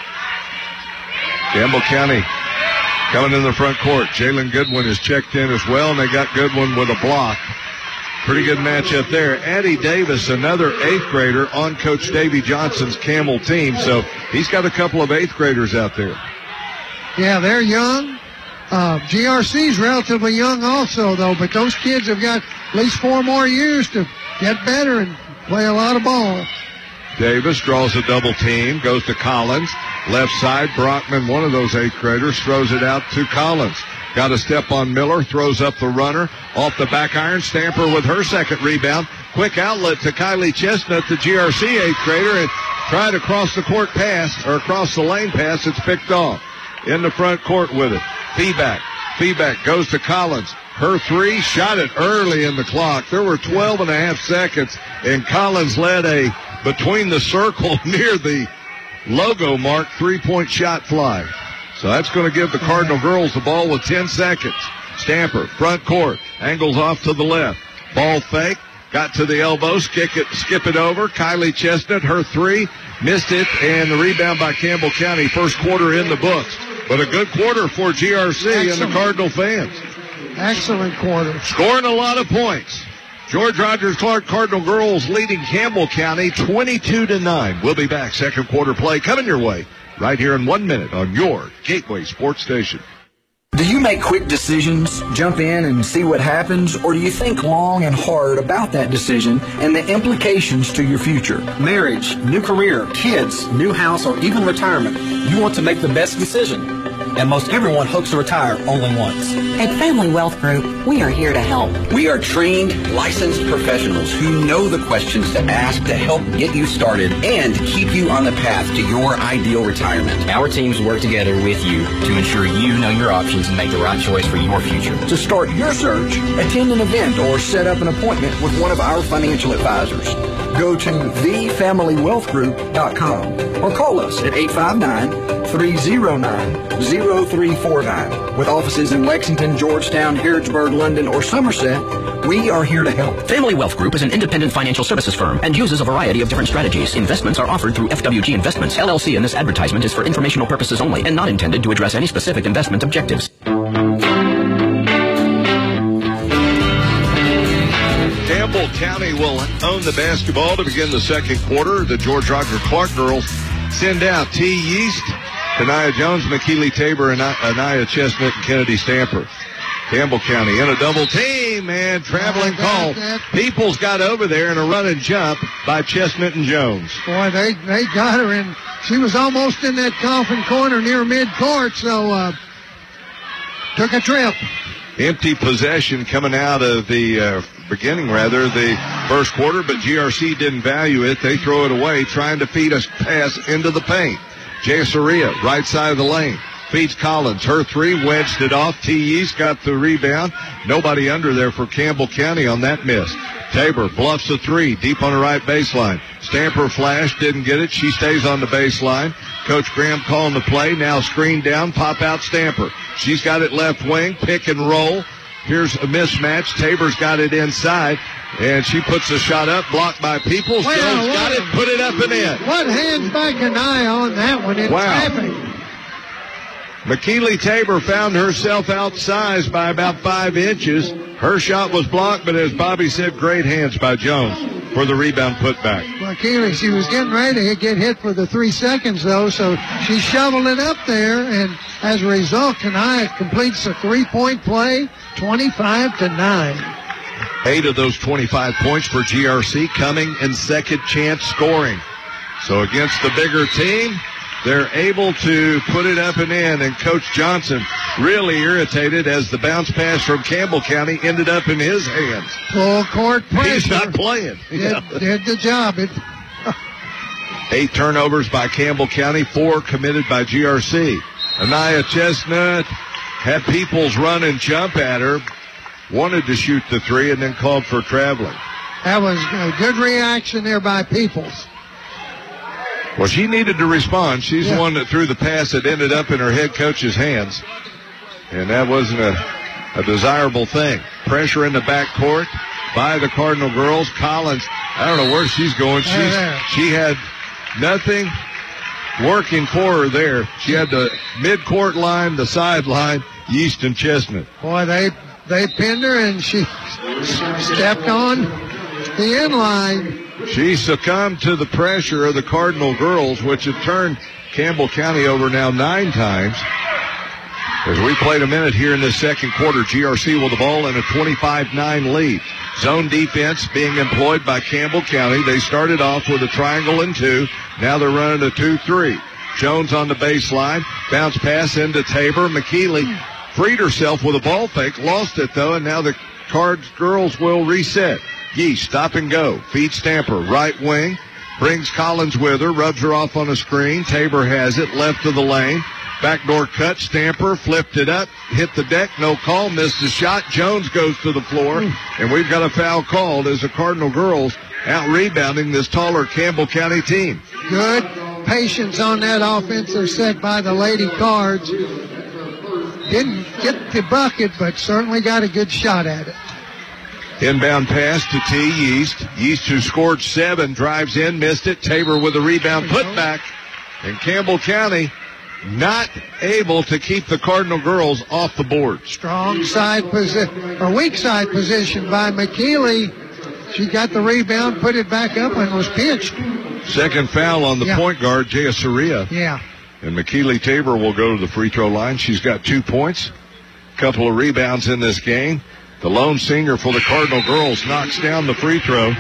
Campbell County coming in the front court. Jalen Goodwin is checked in as well, and they got Goodwin with a block. Pretty good matchup there. Addie Davis, another 8th grader on Coach Davy Johnson's Camel team, so he's got a couple of 8th graders out there. Yeah, they're young. GRC's relatively young also, though, but those kids have got at least 4 more years to get better and play a lot of ball. Davis draws a double team, goes to Collins. Left side, Brockman, one of those 8th graders, throws it out to Collins. Got a step on Miller, throws up the runner. Off the back iron, Stamper with her second rebound. Quick outlet to Kylie Chestnut, the GRC 8th grader, and tried across the court pass, or across the lane pass. It's picked off. In the front court with it. Feedback goes to Collins. Her 3, shot it early in the clock. There were 12.5 seconds, and Collins led a between the circle near the logo mark 3-point shot fly. So that's going to give the Cardinal girls the ball with 10 seconds. Stamper, front court, angles off to the left. Ball fake, got to the elbow, skip it over. Kylie Chestnut, her 3, missed it, and the rebound by Campbell County. First quarter in the books. But a good quarter for GRC and the Cardinal fans. Excellent quarter. Scoring a lot of points. George Rogers Clark Cardinal girls leading Campbell County 22-9. We'll be back. Second quarter play coming your way right here in 1 minute on your Gateway Sports Station. Do you make quick decisions, jump in and see what happens, or do you think long and hard about that decision and the implications to your future? Marriage, new career, kids, new house, or even retirement. You want to make the best decision. And most everyone hopes to retire only once. At Family Wealth Group, we are here to help. We are trained, licensed professionals who know the questions to ask to help get you started and keep you on the path to your ideal retirement. Our teams work together with you to ensure you know your options and make the right choice for your future. To start your search, attend an event or set up an appointment with one of our financial advisors. Go to thefamilywealthgroup.com or call us at 859-309-0349. With offices in Lexington, Georgetown, Harrodsburg, London, or Somerset, we are here to help. Family Wealth Group is an independent financial services firm and uses a variety of different strategies. Investments are offered through FWG Investments, LLC, and this advertisement is for informational purposes only and not intended to address any specific investment objectives. Campbell County will own the basketball to begin the second quarter. The George Roger Clark girls send out T. Yeast, Kanaya Jones, McKeely Tabor, and Anaya Chestnut and Kennedy Stamper. Campbell County in a double team and traveling call. Peoples got over there in a run and jump by Chestnut and Jones. Boy, they got her in. She was almost in that coffin corner near midcourt, so took a trip. Empty possession coming out of the beginning, the first quarter, but GRC didn't value it. They throw it away, trying to feed a pass into the paint. Jay Soria, right side of the lane, feeds Collins. Her three, wedged it off. T. Yeast got the rebound. Nobody under there for Campbell County on that miss. Tabor bluffs a three, deep on the right baseline. Stamper flash, didn't get it. She stays on the baseline. Coach Graham calling the play. Now screen down, pop out Stamper. She's got it left wing, pick and roll. Here's a mismatch. Tabor's got it inside, and she puts a shot up, blocked by Peoples. Jones got it, put it up and in. What hands by Kanaya on that one in traffic? McKeely Tabor found herself outsized by about 5 inches. Her shot was blocked, but as Bobby said, great hands by Jones for the rebound putback. McKeely, she was getting ready to get hit for the 3 seconds, though, so she shoveled it up there, and as a result, Kanaya completes a 3-point play, 25-9. 8 of those 25 points for GRC coming in second chance scoring. So against the bigger team, they're able to put it up and in, and Coach Johnson really irritated as the bounce pass from Campbell County ended up in his hands. Full court pressure. He's not playing. Did the job. 8 turnovers by Campbell County, 4 committed by GRC. Anaya Chestnut had Peoples run and jump at her, wanted to shoot the 3, and then called for traveling. That was a good reaction there by Peoples. Well, she needed to respond. She's the one that threw the pass that ended up in her head coach's hands. And that wasn't a desirable thing. Pressure in the backcourt by the Cardinal girls. Collins, I don't know where she's going. She had nothing working for her there. She had the midcourt line, the sideline, Yeast and Chestnut. Boy, they pinned her, and she stepped on the end line. She succumbed to the pressure of the Cardinal girls, which have turned Campbell County over now 9 times. As we played a minute here in the second quarter, GRC with the ball in a 25-9 lead. Zone defense being employed by Campbell County. They started off with a triangle and 2. Now they're running a 2-3. Jones on the baseline. Bounce pass into Tabor. McKeely freed herself with a ball fake. Lost it, though, and now the Cards girls will reset. Yeast, stop and go. Feed Stamper, right wing. Brings Collins with her, rubs her off on a screen. Tabor has it, left of the lane. Backdoor cut, Stamper flipped it up, hit the deck, no call, missed the shot. Jones goes to the floor, and we've got a foul called as the Cardinal girls out-rebounding this taller Campbell County team. Good patience on that offensive set by the Lady Cards. Didn't get the bucket, but certainly got a good shot at it. Inbound pass to T. Yeast. Yeast, who scored 7, drives in, missed it. Tabor with a rebound putback. And Campbell County not able to keep the Cardinal girls off the board. Strong side position, or weak side position by McKeely. She got the rebound, put it back up, and was pitched. Second foul on the point guard, Jaya Soria. Yeah. And McKeely Tabor will go to the free throw line. She's got 2 points. Couple of rebounds in this game. The lone senior for the Cardinal girls knocks down the free throw.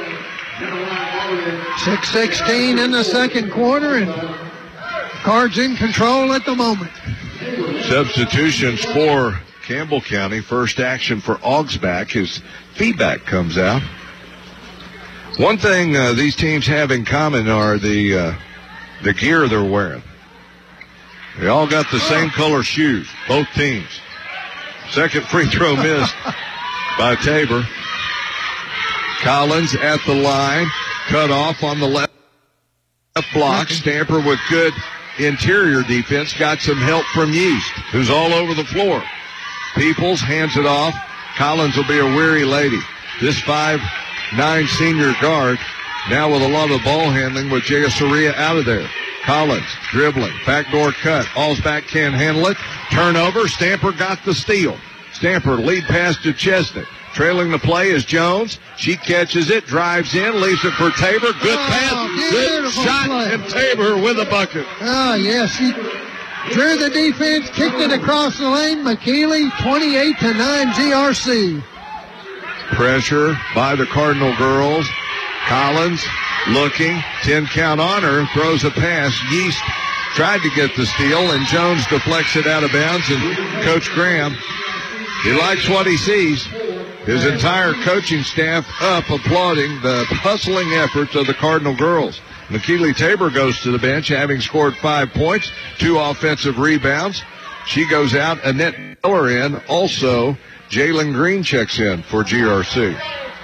6:16 in the second quarter, and Cards in control at the moment. Substitutions for Campbell County. First action for Augsback. His feedback comes out. One thing these teams have in common are the gear they're wearing. They all got the same color shoes, both teams. Second free throw missed by Tabor. Collins at the line, cut off on the left block. Stamper with good interior defense, got some help from Yeast, who's all over the floor. Peoples hands it off. Collins will be a weary lady. This 5'9" senior guard now with a lot of ball handling with Jaya Soria out of there. Collins dribbling, backdoor cut. Augsback can't handle it. Turnover. Stamper got the steal. Stamper lead pass to Chestnut. Trailing the play is Jones. She catches it, drives in, leaves it for Tabor. Good pass, good shot, play. And Tabor with a bucket. Oh, yes, she drew the defense, kicked it across the lane. McKeely, 28-9 GRC. Pressure by the Cardinal girls. Collins looking, 10 count on her, throws a pass. Yeast tried to get the steal, and Jones deflects it out of bounds, and Coach Graham, he likes what he sees. His entire coaching staff up applauding the hustling efforts of the Cardinal girls. McKeely Tabor goes to the bench, having scored 5 points, 2 offensive rebounds. She goes out. Annette Miller in. Also, Jalen Green checks in for GRC.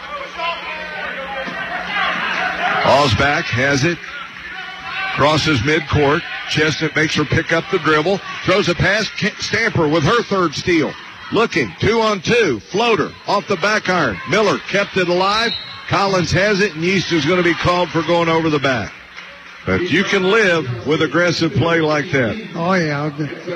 Augsback has it. Crosses midcourt. Chestnut makes her pick up the dribble. Throws a pass. Stamper with her third steal. Looking, 2-on-2, floater, off the back iron. Miller kept it alive. Collins has it, and Yeast is going to be called for going over the back. But you can live with aggressive play like that. Oh, yeah.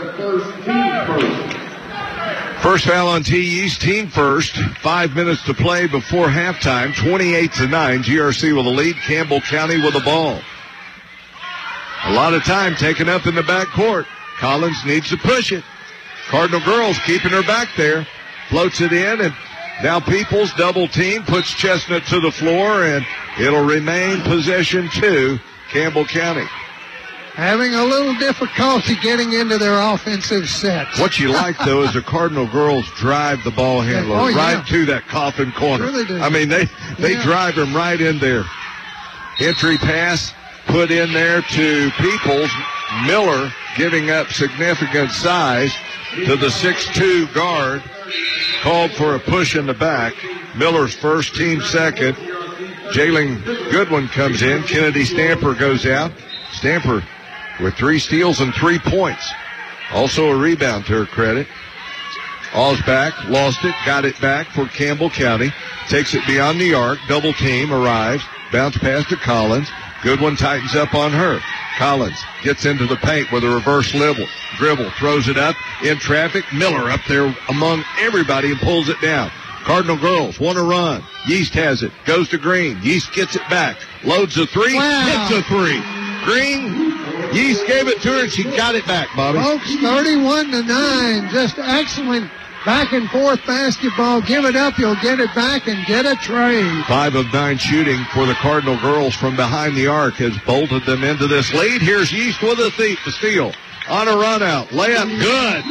First foul on T. Yeast, team first. 5 minutes to play before halftime, 28-9. GRC with a lead, Campbell County with the ball. A lot of time taken up in the backcourt. Collins needs to push it. Cardinal girls keeping her back there. Floats it in, and now Peoples double team, puts Chestnut to the floor, and it'll remain possession to Campbell County. Having a little difficulty getting into their offensive sets. What you like, though, is the Cardinal girls drive the ball handler right to that coffin corner. Really do. I mean, they drive him right in there. Entry pass put in there to Peoples. Miller giving up significant size to the 6'2" guard. Called for a push in the back. Miller's first, team second. Jalen Goodwin comes in. Kennedy Stamper goes out. Stamper with 3 steals and 3 points. Also a rebound to her credit. Augsback lost it, got it back for Campbell County. Takes it beyond the arc. Double team arrives. Bounce pass to Collins. Goodwin tightens up on her. Collins gets into the paint with a reverse dribble, throws it up in traffic. Miller up there among everybody and pulls it down. Cardinal girls want to run. Yeast has it, goes to Green. Yeast gets it back, loads a 3, hits a 3. Green, Yeast gave it to her, and she got it back, Bobby. Folks, 31-9, just excellent back and forth basketball. Give it up, you'll get it back and get a trade. 5 of 9 shooting for the Cardinal girls from behind the arc has bolted them into this lead. Here's Yeast with a steal. On a run out. Layup good.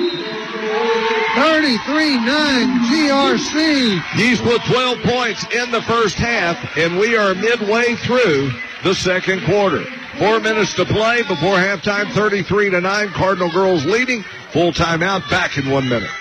33-9 GRC. Yeast with 12 points in the first half, and we are midway through the second quarter. 4 minutes to play before halftime, 33-9. Cardinal girls leading. Full timeout, back in 1 minute.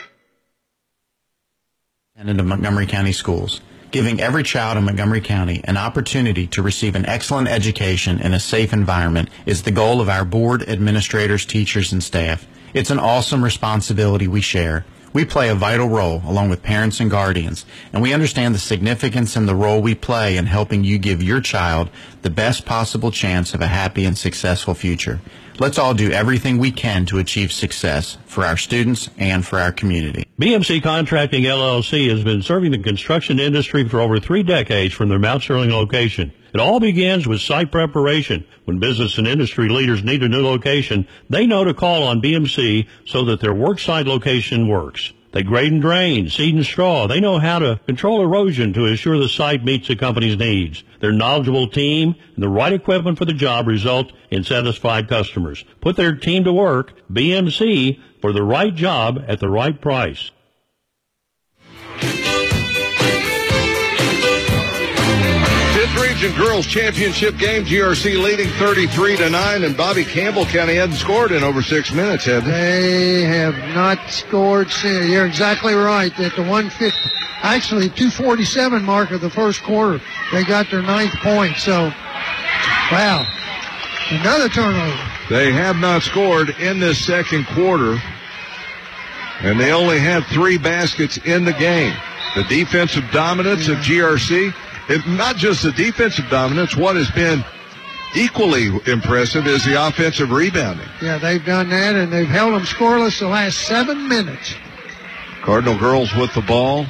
And into Montgomery County schools, giving every child in Montgomery County an opportunity to receive an excellent education in a safe environment is the goal of our board, administrators, teachers, and staff. It's an awesome responsibility we share. We play a vital role along with parents and guardians, and we understand the significance and the role we play in helping you give your child the best possible chance of a happy and successful future. Let's all do everything we can to achieve success for our students and for our community. BMC Contracting LLC has been serving the construction industry for over 3 decades from their Mount Sterling location. It all begins with site preparation. When business and industry leaders need a new location, they know to call on BMC so that their worksite location works. They grade and drain, seed and straw. They know how to control erosion to ensure the site meets the company's needs. Their knowledgeable team and the right equipment for the job result in satisfied customers. Put their team to work, BMC, for the right job at the right price. Region Girls Championship game, GRC leading 33-9, and Bobby Campbell County hadn't scored in over 6 minutes, have they? They have not scored. You're exactly right. At the 2:47 mark of the first quarter, they got their 9th point. So, wow, another turnover. They have not scored in this second quarter, and they only have 3 baskets in the game. The defensive dominance of GRC. Not just the defensive dominance, what has been equally impressive is the offensive rebounding. Yeah, they've done that, and they've held them scoreless the last 7 minutes. Cardinal girls with the ball.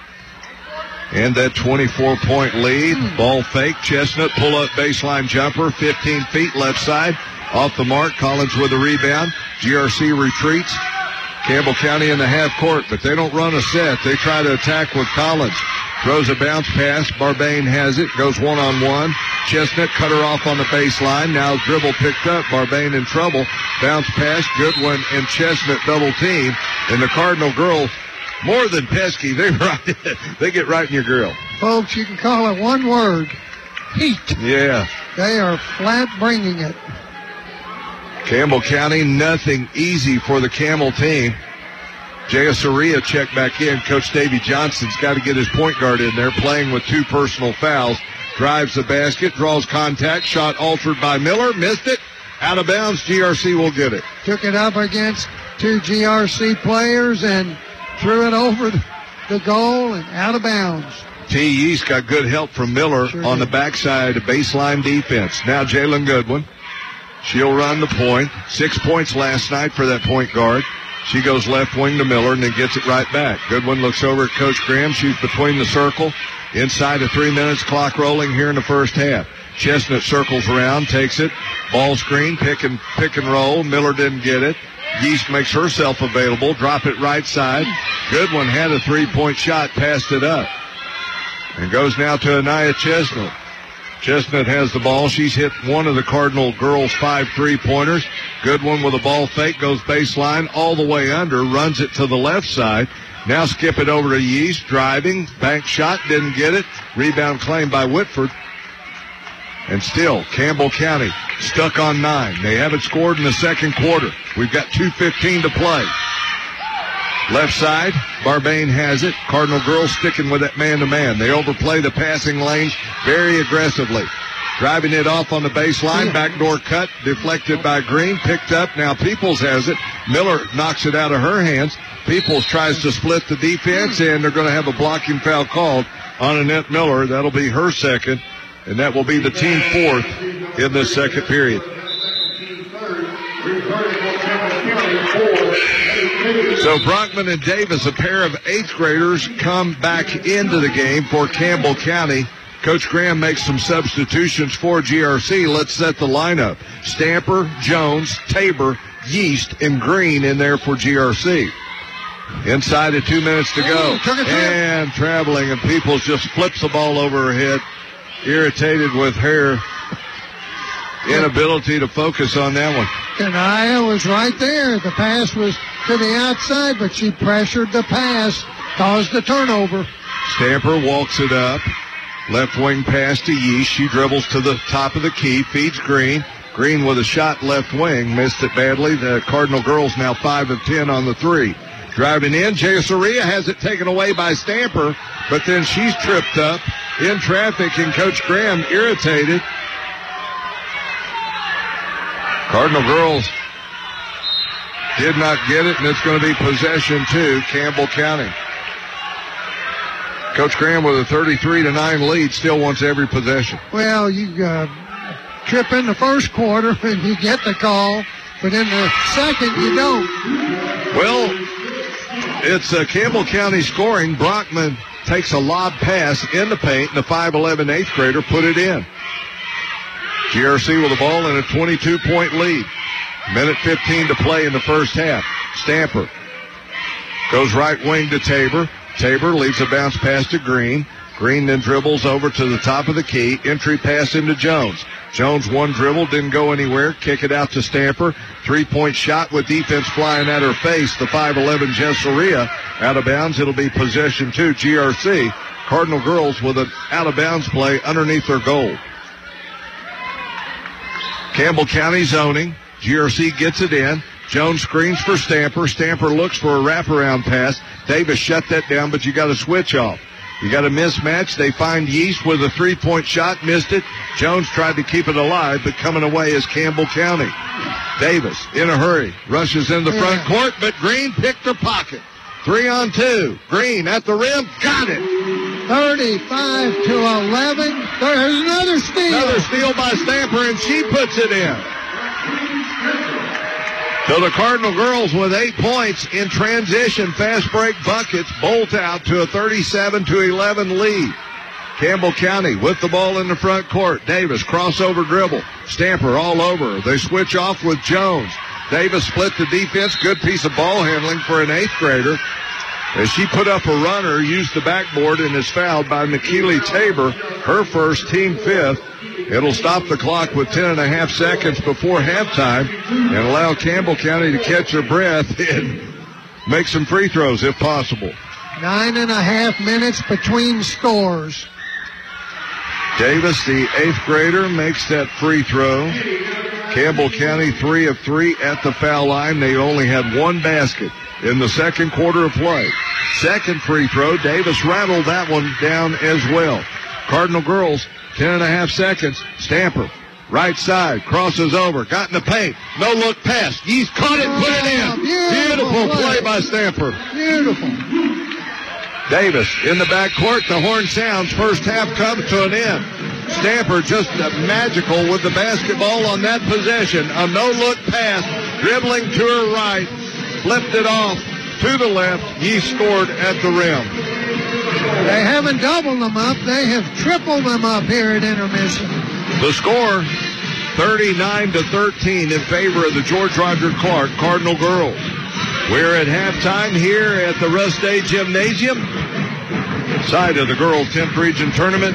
And that 24-point lead. Ball fake. Chestnut pull-up baseline jumper. 15 feet left side. Off the mark. Collins with a rebound. GRC retreats. Campbell County in the half court, but they don't run a set. They try to attack with Collins. Throws a bounce pass. Barbane has it. Goes one-on-one. Chestnut cut her off on the baseline. Now dribble picked up. Barbane in trouble. Bounce pass. Goodwin and Chestnut double team. And the Cardinal girls, more than pesky, they get right in your grill. Folks, you can call it one word. Heat. Yeah. They are flat bringing it. Campbell County, nothing easy for the Camel team. Jaya Soria checked back in. Coach Davey Johnson's got to get his point guard in there, playing with 2 personal fouls. Drives the basket, draws contact, shot altered by Miller, missed it, out of bounds. GRC will get it. Took it up against 2 GRC players and threw it over the goal and out of bounds. T. East got good help from Miller on the backside baseline defense. Now Jalen Goodwin. She'll run the point. 6 points last night for that point guard. She goes left wing to Miller and then gets it right back. Goodwin looks over at Coach Graham, shoots between the circle. Inside of 3 minutes, clock rolling here in the first half. Chestnut circles around, takes it. Ball screen, pick and roll. Miller didn't get it. Yeast makes herself available. Drop it right side. Goodwin had a 3-point shot, passed it up. And goes now to Anaya Chestnut. Chestnut has the ball. She's hit one of the Cardinal girls' 5 3-pointers. Goodwin with a ball fake, goes baseline all the way under, runs it to the left side. Now skip it over to Yeast, driving, bank shot, didn't get it. Rebound claimed by Whitford. And still, Campbell County stuck on 9. They haven't scored in the second quarter. We've got 2:15 to play. Left side, Barbane has it. Cardinal girls sticking with it man-to-man. They overplay the passing lanes very aggressively. Driving it off on the baseline, backdoor cut, deflected by Green, picked up. Now Peoples has it. Miller knocks it out of her hands. Peoples tries to split the defense, and they're going to have a blocking foul called on Annette Miller. That'll be her second, and that will be the team 4th in this second period. So Brockman and Davis, a pair of 8th graders, come back into the game for Campbell County. Coach Graham makes some substitutions for GRC. Let's set the lineup. Stamper, Jones, Tabor, Yeast, and Green in there for GRC. Inside of 2 minutes to go. And traveling, and Peoples just flips the ball over her head, irritated with her inability to focus on that one. Anaya was right there. The pass was to the outside, but she pressured the pass, caused the turnover. Stamper walks it up. Left wing pass to Yeast. She dribbles to the top of the key, feeds Green. Green with a shot left wing, missed it badly. The Cardinal girls now 5 of 10 on the 3. Driving in, Jaya Soria has it taken away by Stamper, but then she's tripped up in traffic, and Coach Graham irritated. Cardinal girls did not get it, and it's going to be possession to Campbell County. Coach Graham with a 33-9 lead still wants every possession. Well, you trip in the first quarter and you get the call, but in the second you don't. Well, it's Campbell County scoring. Brockman takes a lob pass in the paint, and the 5'11" 8th grader put it in. GRC with the ball in a 22-point lead. Minute 15 to play in the first half. Stamper Goes right wing to Tabor. Tabor leaves a bounce pass to Green. Green then dribbles over to the top of the key. Entry pass into Jones. Jones one dribble, didn't go anywhere. Kick it out to Stamper. 3-point shot with defense flying at her face. The 5'11 Jesseria out of bounds. It'll be possession 2, GRC. Cardinal girls with an out-of-bounds play underneath their goal. Campbell County zoning. GRC gets it in. Jones screens for Stamper. Stamper looks for a wraparound pass. Davis shut that down, but you got to switch off. You got a mismatch. They find Yeast with a 3-point shot. Missed it. Jones tried to keep it alive, but coming away is Campbell County. Davis, in a hurry, rushes in the front court, but Green picked her pocket. 3-on-2. Green at the rim. Got it. 35-11. There's another steal. Another steal by Stamper, and she puts it in. So the Cardinal girls with 8 points in transition, fast break buckets, bolt out to a 37-11 lead. Campbell County with the ball in the front court. Davis, crossover dribble. Stamper all over. They switch off with Jones. Davis split the defense. Good piece of ball handling for an 8th grader. As she put up a runner, used the backboard, and is fouled by McKeely Tabor, her first, team 5th. It'll stop the clock with 10.5 seconds before halftime and allow Campbell County to catch their breath and make some free throws if possible. 9.5 minutes between scores. Davis, the 8th grader, makes that free throw. Campbell County 3 of 3 at the foul line. They only had 1 basket in the second quarter of play. Second free throw, Davis rattled that one down as well. Cardinal girls, 10.5 seconds. Stamper, right side, crosses over, got in the paint. No look pass. Yeast caught it, put it in. Beautiful play by Stamper. Beautiful. Davis in the backcourt. The horn sounds. First half comes to an end. Stamper just magical with the basketball on that possession. A no-look pass, dribbling to her right, flipped it off to the left. Yeast scored at the rim. They haven't doubled them up. They have tripled them up here at intermission. The score, 39-13 in favor of the George Roger Clark Cardinal girls. We're at halftime here at the Russ Day Gymnasium, side of the girls 10th region tournament.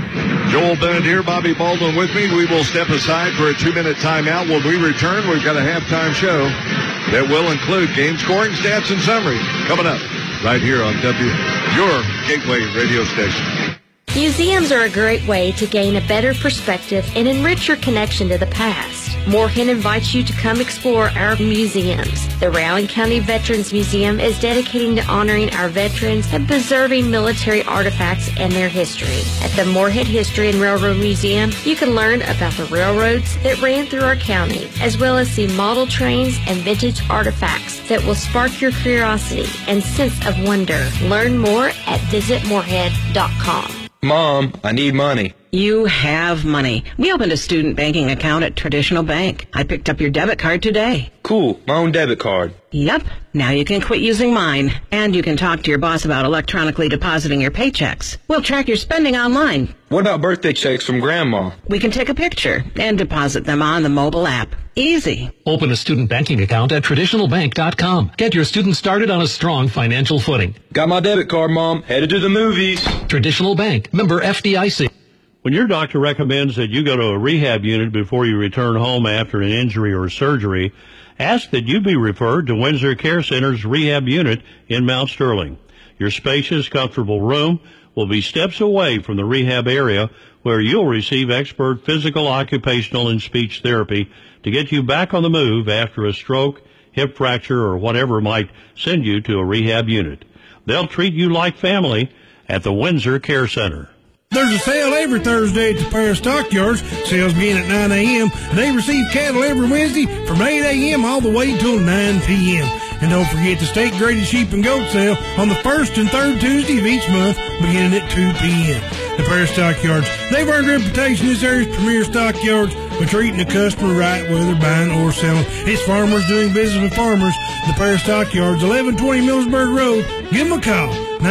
Joel Bennett here, Bobby Baldwin with me. We will step aside for a 2-minute timeout. When we return, we've got a halftime show that will include game scoring, stats, and summaries coming up right here on your Gateway radio station. Museums are a great way to gain a better perspective and enrich your connection to the past. Moorhead invites you to come explore our museums. The Rowan County Veterans Museum is dedicated to honoring our veterans and preserving military artifacts and their history. At the Moorhead History and Railroad Museum, you can learn about the railroads that ran through our county, as well as see model trains and vintage artifacts that will spark your curiosity and sense of wonder. Learn more at visitmoorhead.com. Mom, I need money. You have money. We opened a student banking account at Traditional Bank. I picked up your debit card today. Cool, my own debit card. Yep. Now you can quit using mine. And you can talk to your boss about electronically depositing your paychecks. We'll track your spending online. What about birthday checks from Grandma? We can take a picture and deposit them on the mobile app. Easy. Open a student banking account at traditionalbank.com. Get your students started on a strong financial footing. Got my debit card, Mom. Headed to the movies. Traditional Bank. Member FDIC. When your doctor recommends that you go to a rehab unit before you return home after an injury or surgery, ask that you be referred to Windsor Care Center's rehab unit in Mount Sterling. Your spacious, comfortable room will be steps away from the rehab area where you'll receive expert physical, occupational, and speech therapy to get you back on the move after a stroke, hip fracture, or whatever might send you to a rehab unit. They'll treat you like family at the Windsor Care Center. There's a sale every Thursday at the Paris Stockyards. Sales begin at 9 a.m. and they receive cattle every Wednesday from 8 a.m. all the way until 9 p.m. And don't forget the state-graded sheep and goat sale on the first and third Tuesday of each month beginning at 2 p.m. The Paris Stockyards, they've earned a reputation as this area's premier stockyards for treating the customer right whether they're buying or selling. It's farmers doing business with farmers. The Paris Stockyards, 1120 Millsburg Road. Give them a call,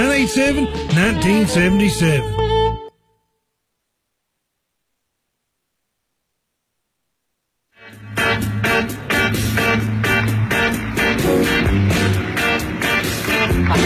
987-1977.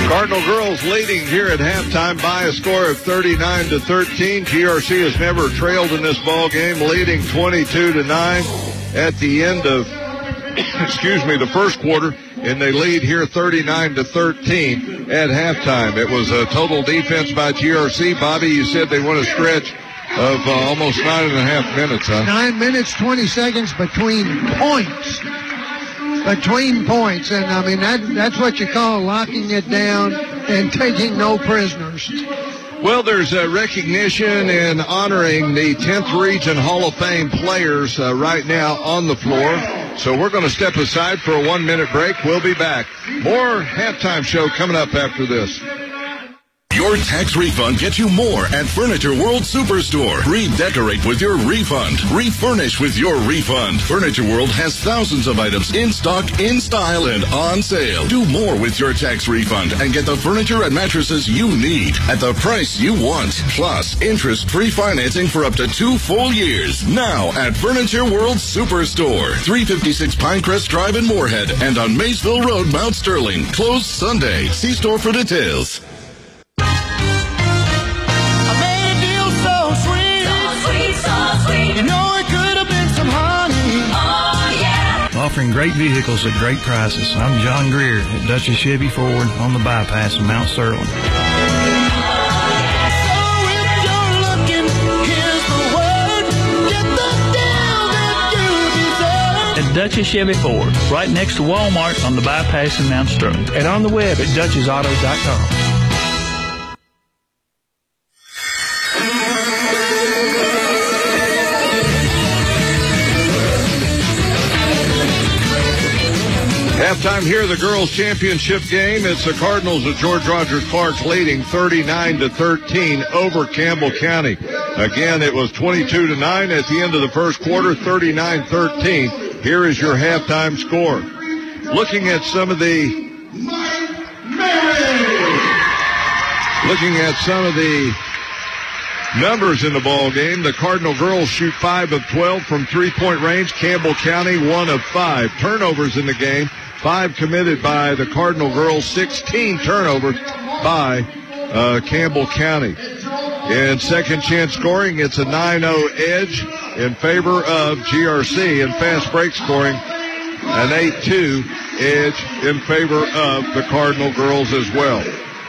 Cardinal girls leading here at halftime by a score of 39-13. GRC has never trailed in this ball game, leading 22-9 at the end of, the first quarter, and they lead here 39-13 at halftime. It was a total defense by GRC. Bobby, you said they won a stretch of almost 9.5 minutes, huh? 9 minutes, 20 seconds between points. And I mean, that's what you call locking it down and taking no prisoners. Well, there's a recognition and honoring the 10th Region Hall of Fame players right now on the floor. So we're going to step aside for a 1-minute break. We'll be back. More halftime show coming up after this. Your tax refund gets you more at Furniture World Superstore. Redecorate with your refund. Refurnish with your refund. Furniture World has thousands of items in stock, in style, and on sale. Do more with your tax refund and get the furniture and mattresses you need at the price you want. Plus, interest-free financing for up to 2 full years. Now at Furniture World Superstore. 356 Pinecrest Drive in Moorhead and on Maysville Road, Mount Sterling. Closed Sunday. See store for details. Offering great vehicles at great prices. I'm John Greer at Dutchess Chevy Ford on the bypass in Mount Sterling. At Dutchess Chevy Ford, right next to Walmart on the bypass in Mount Sterling, and on the web at DutchessAuto.com. Halftime here, the girls' championship game. It's the Cardinals of George Rogers Clark leading 39-13 over Campbell County. Again, it was 22-9 at the end of the first quarter, 39-13. Here is your halftime score. Looking at some of the numbers in the ball game, the Cardinal girls shoot 5 of 12 from three-point range. Campbell County 1 of 5. Turnovers in the game, 5 committed by the Cardinal girls, 16 turnovers by Campbell County. In second chance scoring, it's a 9-0 edge in favor of GRC. In fast break scoring, an 8-2 edge in favor of the Cardinal girls as well.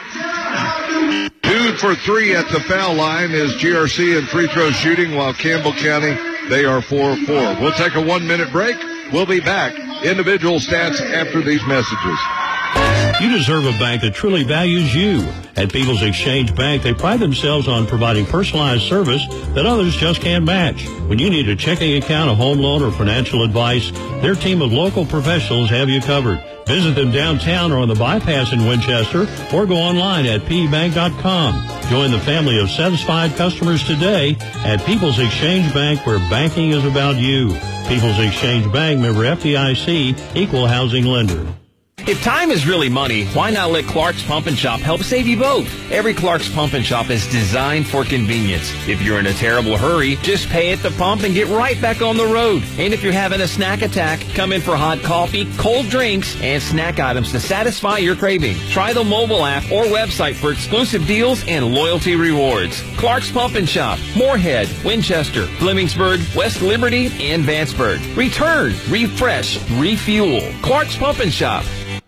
2 for 3 at the foul line is GRC in free throw shooting, while Campbell County, they are 4 of 4. We'll take a 1-minute break. We'll be back. Individual stats after these messages. You deserve a bank that truly values you. At People's Exchange Bank, they pride themselves on providing personalized service that others just can't match. When you need a checking account, a home loan, or financial advice, their team of local professionals have you covered. Visit them downtown or on the bypass in Winchester, or go online at pbank.com. Join the family of satisfied customers today at People's Exchange Bank, where banking is about you. People's Exchange Bank, member FDIC, equal housing lender. If time is really money, why not let Clark's Pump and Shop help save you both? Every Clark's Pump and Shop is designed for convenience. If you're in a terrible hurry, just pay at the pump and get right back on the road. And if you're having a snack attack, come in for hot coffee, cold drinks, and snack items to satisfy your craving. Try the mobile app or website for exclusive deals and loyalty rewards. Clark's Pump and Shop, Moorhead, Winchester, Flemingsburg, West Liberty, and Vanceburg. Return, refresh, refuel. Clark's Pump and Shop.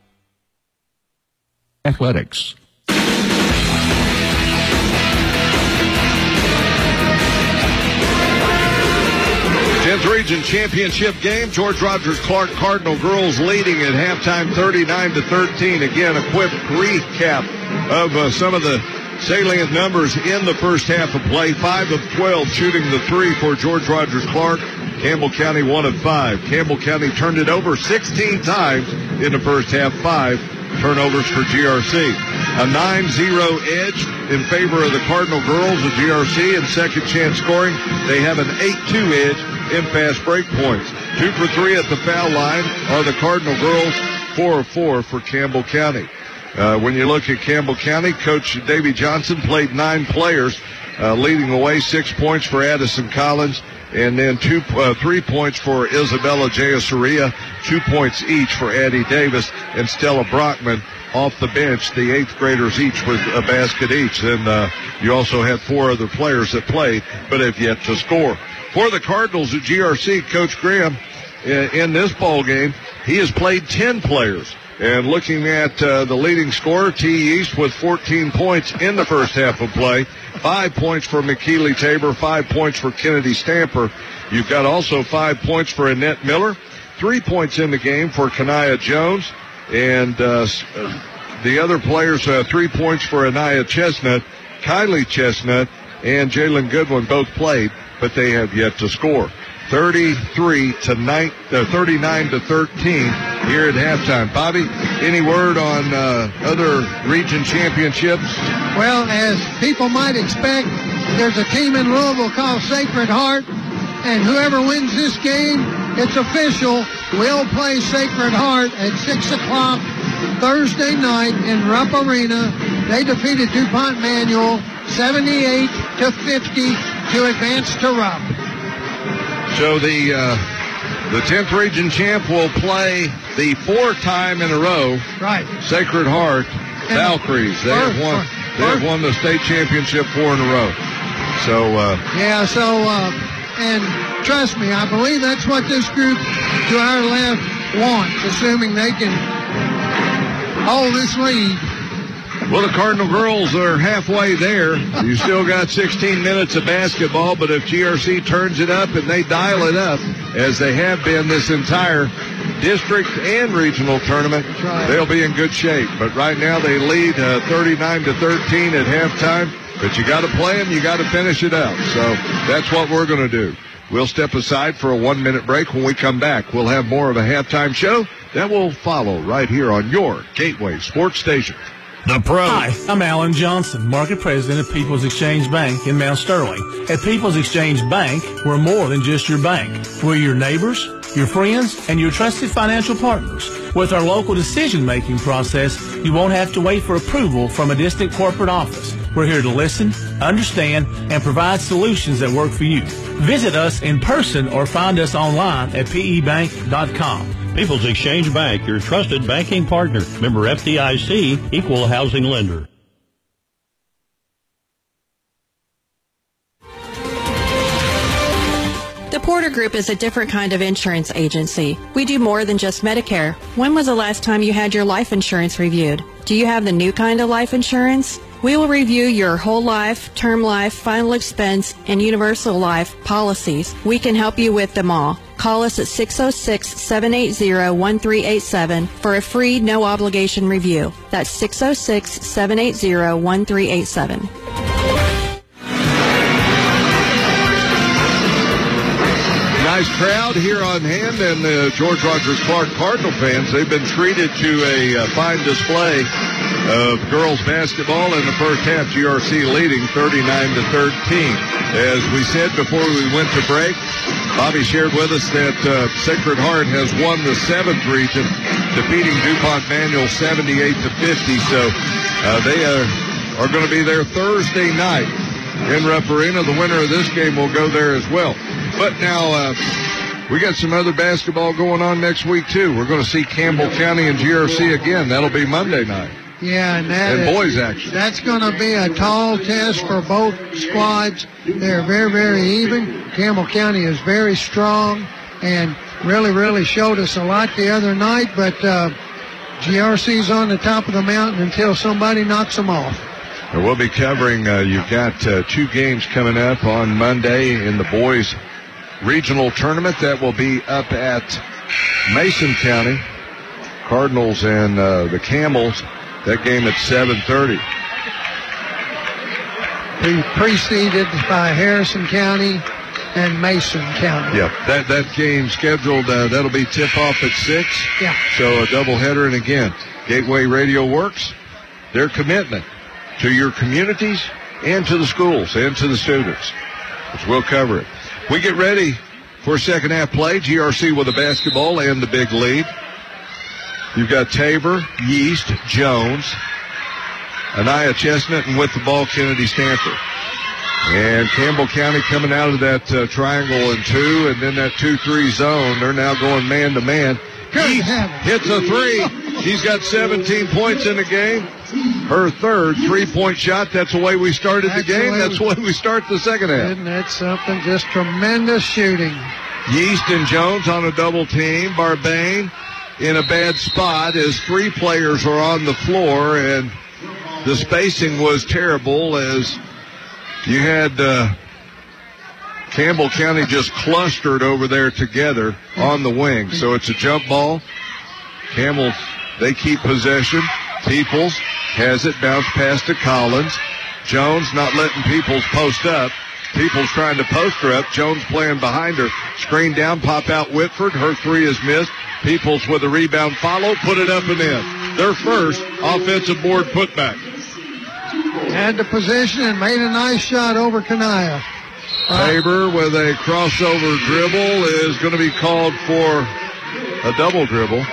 Athletics. 10th Region Championship game. George Rogers Clark Cardinal girls leading at halftime 39-13. Again, a quick recap of some of the salient numbers in the first half of play. 5 of 12 shooting the three for George Rogers Clark. Campbell County 1 of 5. Campbell County turned it over 16 times in the first half. 5 turnovers for GRC. A 9-0 edge in favor of the Cardinal girls of GRC. In second chance scoring, they have an 8-2 edge in fast break points. 2 for 3 at the foul line are the Cardinal girls. 4 of 4 for Campbell County. When you look at Campbell County, Coach Davey Johnson played 9 players leading the way, 6 points for Addison Collins, and then 3 points for Isabella Jayasuria, 2 points each for Addie Davis and Stella Brockman off the bench, the 8th graders each with a basket each. And you also had 4 other players that played but have yet to score. For the Cardinals at GRC, Coach Graham, in this ball game, he has played 10 players. And looking at the leading scorer, T. East, with 14 points in the first half of play. 5 points for McKeely Tabor, 5 points for Kennedy Stamper. You've got also 5 points for Annette Miller, 3 points in the game for Kanaya Jones, and the other players, 3 points for Anaya Chestnut, Kylie Chestnut, and Jalen Goodwin both played, but they have yet to score. 39 to 13 here at halftime. Bobby, any word on other region championships? Well, as people might expect, there's a team in Louisville called Sacred Heart, and whoever wins this game, it's official, will play Sacred Heart at 6 o'clock Thursday night in Rupp Arena. They defeated DuPont Manual 78 to 50 to advance to Rupp. So the 10th region champ will play the 4th time in a row. Right. Sacred Heart Valkyries. They have won the state championship 4 in a row. So and trust me, I believe that's what this group to our left wants, assuming they can hold this lead. Well, the Cardinal girls are halfway there. You still got 16 minutes of basketball, but if GRC turns it up and they dial it up, as they have been this entire district and regional tournament, they'll be in good shape. But right now they lead 39 to 13 at halftime. But you got to play them, you got to finish it out. So that's what we're going to do. We'll step aside for a 1-minute break. When we come back, we'll have more of a halftime show that will follow right here on your Gateway Sports Station. The Pros. Hi, I'm Alan Johnson, Market President of People's Exchange Bank in Mount Sterling. At People's Exchange Bank, we're more than just your bank. We're your neighbors, your friends, and your trusted financial partners. With our local decision-making process, you won't have to wait for approval from a distant corporate office. We're here to listen, understand, and provide solutions that work for you. Visit us in person or find us online at pebank.com. People's Exchange Bank, your trusted banking partner. Member FDIC, equal housing lender. The Porter Group is a different kind of insurance agency. We do more than just Medicare. When was the last time you had your life insurance reviewed? Do you have the new kind of life insurance? We will review your whole life, term life, final expense, and universal life policies. We can help you with them all. Call us at 606-780-1387 for a free, no-obligation review. That's 606-780-1387. Nice crowd here on hand, and the George Rogers Clark Cardinal fans, they've been treated to a fine display of girls basketball in the first half. GRC leading 39 to 13. As we said before we went to break, Bobby shared with us that Sacred Heart has won the 7th region, defeating DuPont Manual 78 to 50. So they are going to be there Thursday night in Rupp Arena. The winner of this game will go there as well. But now we got some other basketball going on next week, too. We're going to see Campbell County and GRC again. That'll be Monday night. Yeah, and boys action. That's going to be a tall test for both squads. They're very, very even. Campbell County is very strong and really showed us a lot the other night, but GRC's on the top of the mountain until somebody knocks them off. And we'll be covering, you've got 2 games coming up on Monday in the boys' regional tournament. That will be up at Mason County. Cardinals and the Camels. That game at 7:30. Preceded by Harrison County and Mason County. Yeah, that game scheduled, that'll be tip-off at 6. Yeah. So a doubleheader, and again, Gateway Radio Works, their commitment to your communities and to the schools and to the students. Which we'll cover it. We get ready for second half play. GRC with the basketball and the big lead. You've got Tabor, Yeast, Jones, Anaya Chestnut, and with the ball, Kennedy Stanford. And Campbell County coming out of that triangle and 2, and then that 2-3 zone. They're now going man-to-man. East hits a 3. She's got 17 points in the game. Her third 3-point shot. That's the way we started the game. That's the way we start the second half. Isn't that something? Just tremendous shooting. Yeast and Jones on a double team. Barbane in a bad spot as 3 players are on the floor, and the spacing was terrible as you had Campbell County just clustered over there together on the wing. So it's a jump ball. Campbell, they keep possession. Peoples has it, bounce pass to Collins. Jones not letting Peoples post up. Peoples trying to post her up. Jones playing behind her. Screen down, pop out Whitford. Her 3 is missed. Peoples with a rebound follow, put it up and in. Their first offensive board putback. Had the position and made a nice shot over Kanaya. Tabor with a crossover dribble is going to be called for a double dribble.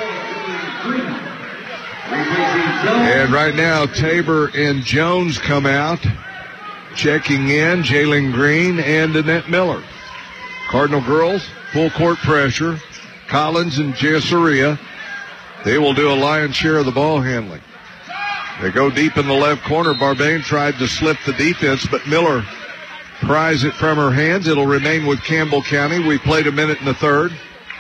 And right now, Tabor and Jones come out. Checking in, Jalen Green and Annette Miller. Cardinal girls, full court pressure. Collins and Jesseria, they will do a lion's share of the ball handling. They go deep in the left corner. Barbane tried to slip the defense, but Miller pries it from her hands. It'll remain with Campbell County. We played a minute in the third.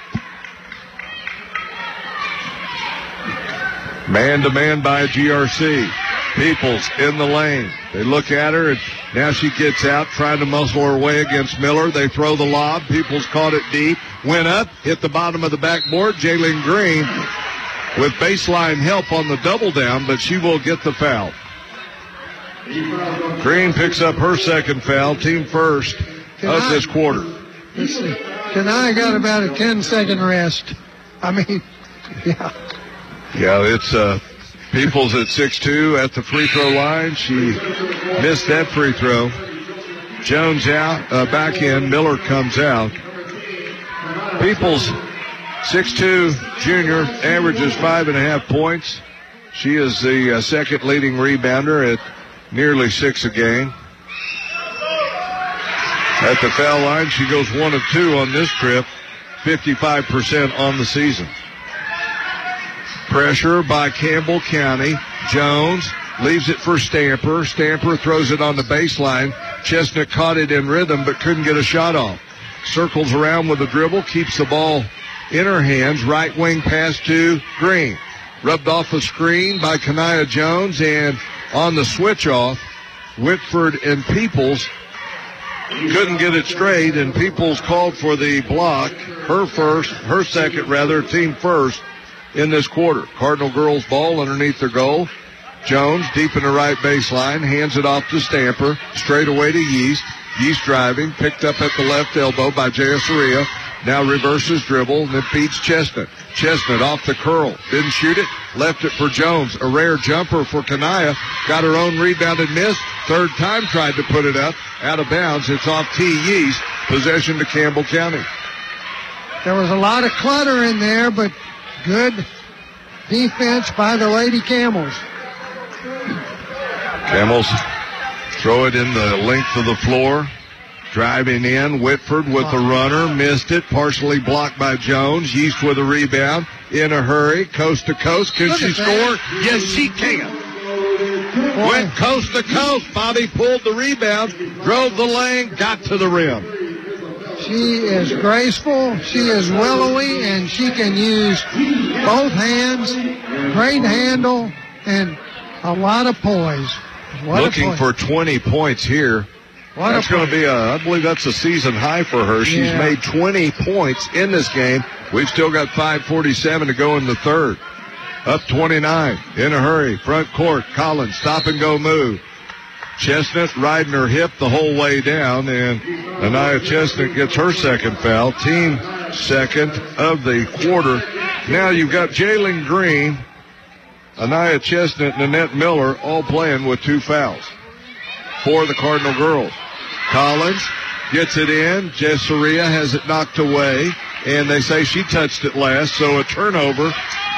Man-to-man by GRC. Peoples in the lane. They look at her, and now she gets out, trying to muscle her way against Miller. They throw the lob. Peoples caught it deep. Went up, hit the bottom of the backboard. Jalen Green with baseline help on the double down, but she will get the foul. Green picks up her second foul, team first of this quarter. Let's see. Kanaya got about a 10-second rest. I mean, yeah. Yeah, it's Peoples at 6'2" at the free throw line. She missed that free throw. Jones out, back in. Miller comes out. Peoples, 6'2", junior, averages 5.5 points. She is the second leading rebounder at nearly 6 a game. At the foul line, she goes 1 of 2 on this trip, 55% on the season. Pressure by Campbell County. Jones leaves it for Stamper. Stamper throws it on the baseline. Chestnut caught it in rhythm but couldn't get a shot off. Circles around with a dribble, keeps the ball in her hands. Right wing pass to Green. Rubbed off a screen by Kanaya Jones, and on the switch off, Whitford and Peoples couldn't get it straight, and Peoples called for the block. Her second, team first in this quarter. Cardinal girls ball underneath their goal. Jones deep in the right baseline, hands it off to Stamper, straight away to Yeast. Yeast driving, picked up at the left elbow by Jayasaria. Now reverses dribble, and then feeds Chestnut. Chestnut off the curl, didn't shoot it, left it for Jones. A rare jumper for Kanaya, got her own rebound and missed. Third time tried to put it up, out of bounds. It's off T. Yeast, possession to Campbell County. There was a lot of clutter in there, but good defense by the Lady Camels. Camels throw it in the length of the floor. Driving in, Whitford with the runner, missed it, partially blocked by Jones. Yeast with a rebound, in a hurry, coast to coast. Can she score? Yes, she can. Went coast to coast. Bobby pulled the rebound, drove the lane, got to the rim. She is graceful, she is willowy, and she can use both hands, great handle, and a lot of poise. Looking for 20 points here. That's going to be I believe that's a season high for her. She's made 20 points in this game. We've still got 5:47 to go in the third. Up 29, in a hurry, front court, Collins, stop and go move. Chestnut riding her hip the whole way down, and Anaya Chestnut gets her second foul, team second of the quarter. Now you've got Jalen Green, Anaya Chestnut, and Annette Miller all playing with 2 fouls for the Cardinal girls. Collins gets it in. Jesseria has it knocked away, and they say she touched it last, so a turnover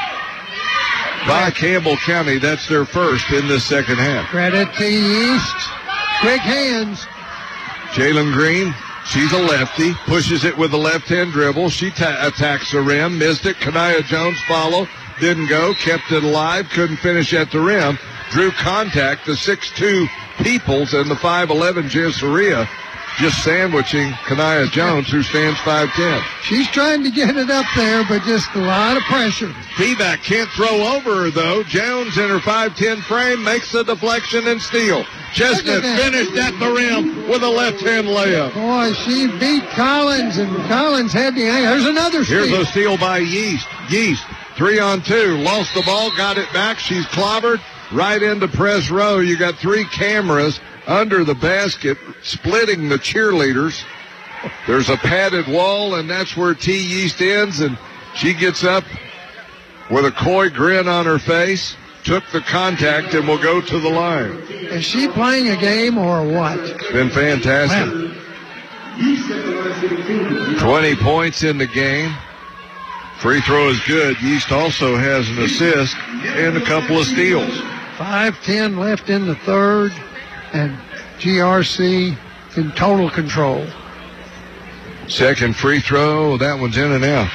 by Campbell County. That's their first in this second half. Credit to Yeast. Quick hands. Jalen Green, she's a lefty, pushes it with a left-hand dribble. She attacks the rim, missed it. Kanaya Jones followed, didn't go, kept it alive, couldn't finish at the rim. Drew contact, the 6'2 Peoples and the 5'11 Jessaria just sandwiching Kanaya Jones, who stands 5'10. She's trying to get it up there, but just a lot of pressure. Feedback can't throw over her, though. Jones in her 5'10 frame makes the deflection and steal. Chestnut finished at the rim with a left-hand layup. Boy, she beat Collins, and Collins had the angle. There's another steal. Here's a steal by Yeast. Yeast, 3-on-2, lost the ball, got it back. She's clobbered right into press row. You got 3 cameras under the basket, splitting the cheerleaders. There's a padded wall, and that's where T. Yeast ends, and she gets up with a coy grin on her face, took the contact, and will go to the line. Is she playing a game or what? It's been fantastic. 20 points in the game. Free throw is good. Yeast also has an assist and a couple of steals. 5:10 left in the third, and GRC in total control. Second free throw, that one's in and out.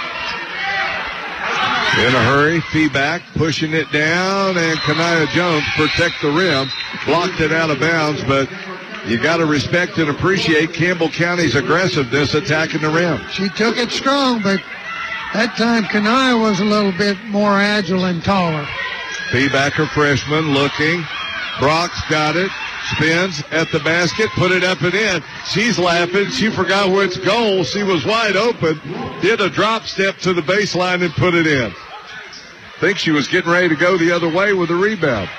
In a hurry, feedback, pushing it down, and Kanaya Jones protect the rim, blocked it out of bounds, but you got to respect and appreciate Campbell County's aggressiveness attacking the rim. She took it strong, but that time Kanaya was a little bit more agile and taller. Feedback, her freshman, looking. Brock's got it. Spins at the basket, put it up and in. She's laughing. She forgot where it's goal. She was wide open. Did a drop step to the baseline and put it in. Think she was getting ready to go the other way with a rebound.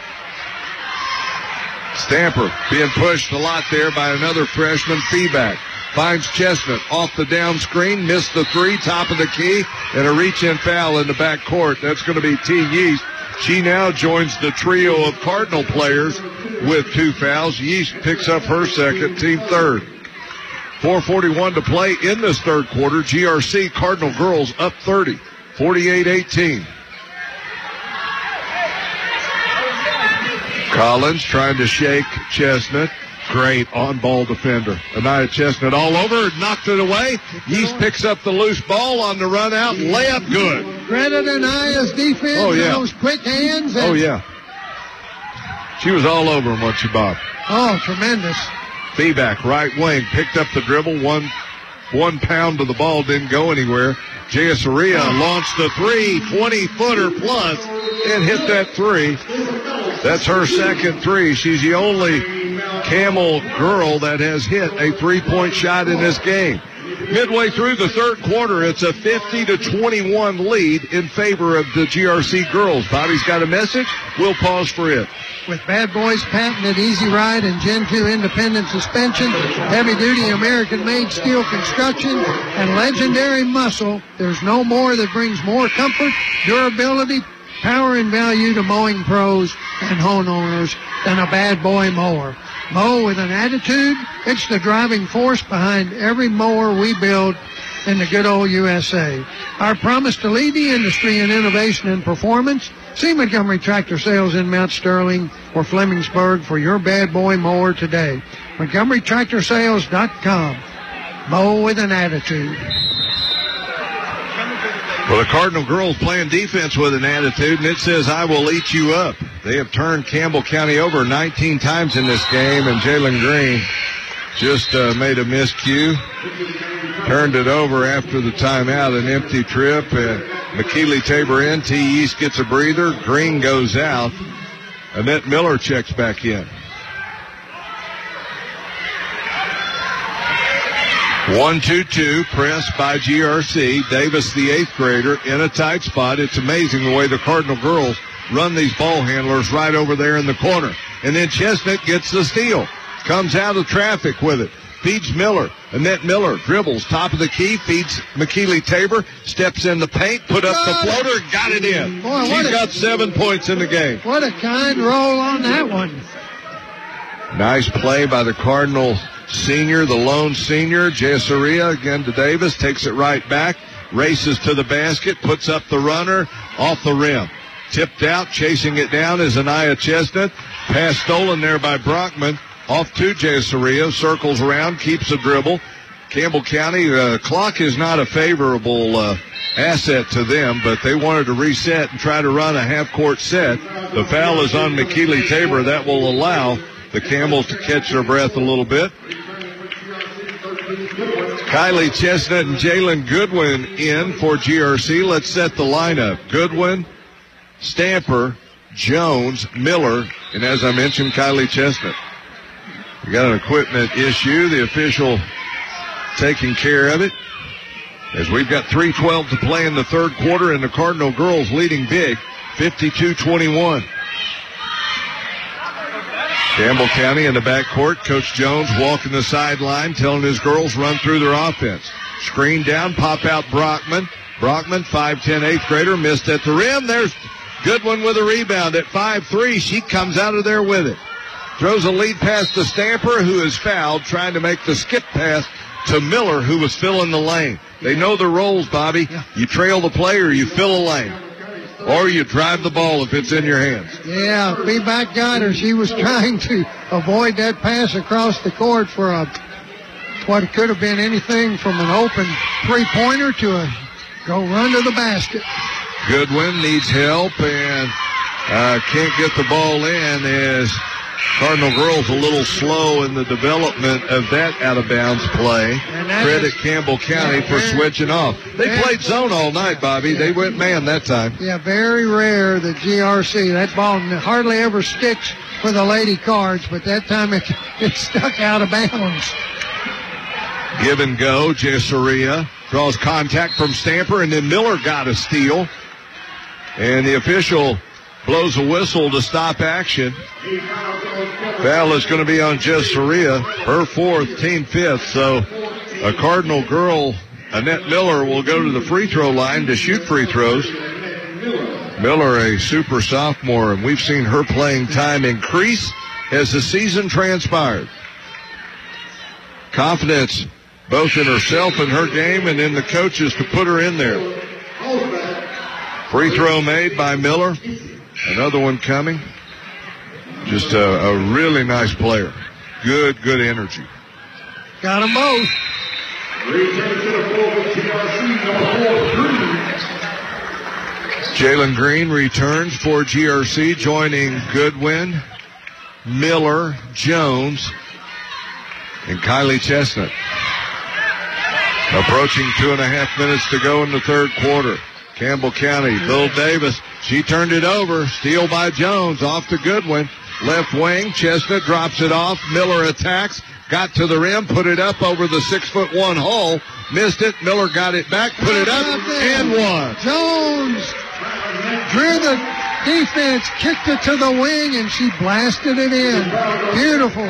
Stamper being pushed a lot there by another freshman. Feedback. Finds Chestnut off the down screen. Missed the 3, top of the key. And a reach-in foul in the back court. That's going to be T. Yeast. She now joins the trio of Cardinal players with 2 fouls. Yeast picks up her second, team third. 4:41 to play in this third quarter. GRC Cardinal girls up 30, 48-18. Collins trying to shake Chestnut. Great on-ball defender. Anaya Chestnut all over, knocked it away. Yeast picks up the loose ball on the run out. Layup good. Credit Anaya's defense. Oh, yeah. Those quick hands. Oh, yeah. She was all over him once she bobbed. Oh, tremendous. Feedback, right wing, picked up the dribble. One pound to the ball, didn't go anywhere. Jessaria launched the 3, 20-footer plus, and hit that 3. That's her second 3. She's the only Camel girl that has hit a 3-point shot in this game. Midway through the third quarter, it's a 50-21 lead in favor of the GRC girls. Bobby's got a message. We'll pause for it. With Bad Boys patented Easy Ride and Gen 2 independent suspension, heavy-duty American-made steel construction, and legendary muscle, there's no more that brings more comfort, durability, power, and value to mowing pros and homeowners than a Bad Boy mower. Mow with an attitude. It's the driving force behind every mower we build in the good old USA. Our promise to lead the industry in innovation and performance. See Montgomery Tractor Sales in Mount Sterling or Flemingsburg for your Bad Boy mower today. MontgomeryTractorSales.com. Mow with an attitude. Well, the Cardinal girls playing defense with an attitude, and it says, I will eat you up. They have turned Campbell County over 19 times in this game, and Jalen Green just made a miscue. Turned it over after the timeout, an empty trip, and McKeely Tabor in. T. East gets a breather. Green goes out. Annette Miller checks back in. 1-2-2, pressed by GRC. Davis, the 8th grader, in a tight spot. It's amazing the way the Cardinal girls run these ball handlers right over there in the corner. And then Chestnut gets the steal. Comes out of traffic with it. Feeds Miller. Annette Miller dribbles top of the key, feeds McKeely Tabor, steps in the paint, put up the floater, got it in. Boy, she's got 7 points in the game. What a kind roll on that one. Nice play by the Cardinal senior, the lone senior. Jessaria again to Davis, takes it right back, races to the basket, puts up the runner, off the rim. Tipped out, chasing it down is Anaya Chestnut. Pass stolen there by Brockman. Off to Jesuria, circles around, keeps a dribble. Campbell County, clock is not a favorable asset to them, but they wanted to reset and try to run a half-court set. The foul is on McKeely Tabor. That will allow the Campbells to catch their breath a little bit. Kylie Chestnut and Jalen Goodwin in for GRC. Let's set the lineup. Goodwin, Stamper, Jones, Miller, and as I mentioned, Kylie Chestnut. We got an equipment issue. The official taking care of it, as we've got 3:12 to play in the third quarter, and the Cardinal girls leading big, 52-21. Campbell County in the backcourt. Coach Jones walking the sideline, telling his girls run through their offense. Screen down, pop out Brockman. Brockman, 5'10", 8th grader, missed at the rim. There's Goodwin with a rebound at 5'3". She comes out of there with it. Throws a lead pass to Stamper, who is fouled, trying to make the skip pass to Miller, who was filling the lane. They know their roles, Bobby. You trail the play or you fill a lane. Or you drive the ball if it's in your hands. Yeah, feedback got her. She was trying to avoid that pass across the court for what could have been anything from an open three-pointer to a go run to the basket. Goodwin needs help and can't get the ball in as Cardinal girls a little slow in the development of that out-of-bounds play. Credit Campbell County for switching off. They played zone all night, Bobby. They went man that time. Yeah, very rare that GRC. That ball hardly ever sticks for the Lady Cards, but that time it stuck out of bounds. Give and go. Jesuria draws contact from Stamper, and then Miller got a steal. And the official blows a whistle to stop action. Foul is going to be on Jesuria, her fourth, team fifth. So a Cardinal girl, Annette Miller, will go to the free throw line to shoot free throws. Miller, a super sophomore, and we've seen her playing time increase as the season transpired. Confidence both in herself and her game and in the coaches to put her in there. Free throw made by Miller. Another one coming. Just a really nice player. Good energy. Got them both. Jalen Green returns for GRC, joining Goodwin, Miller, Jones, and Kylie Chestnut. Approaching 2.5 minutes to go in the third quarter. Campbell County, Bill Davis, she turned it over. Steal by Jones, off to Goodwin. Left wing, Chestnut drops it off. Miller attacks, got to the rim, put it up over the 6'1" hole. Missed it. Miller got it back, put it up, and won. Jones drew the defense, kicked it to the wing, and she blasted it in. Beautiful.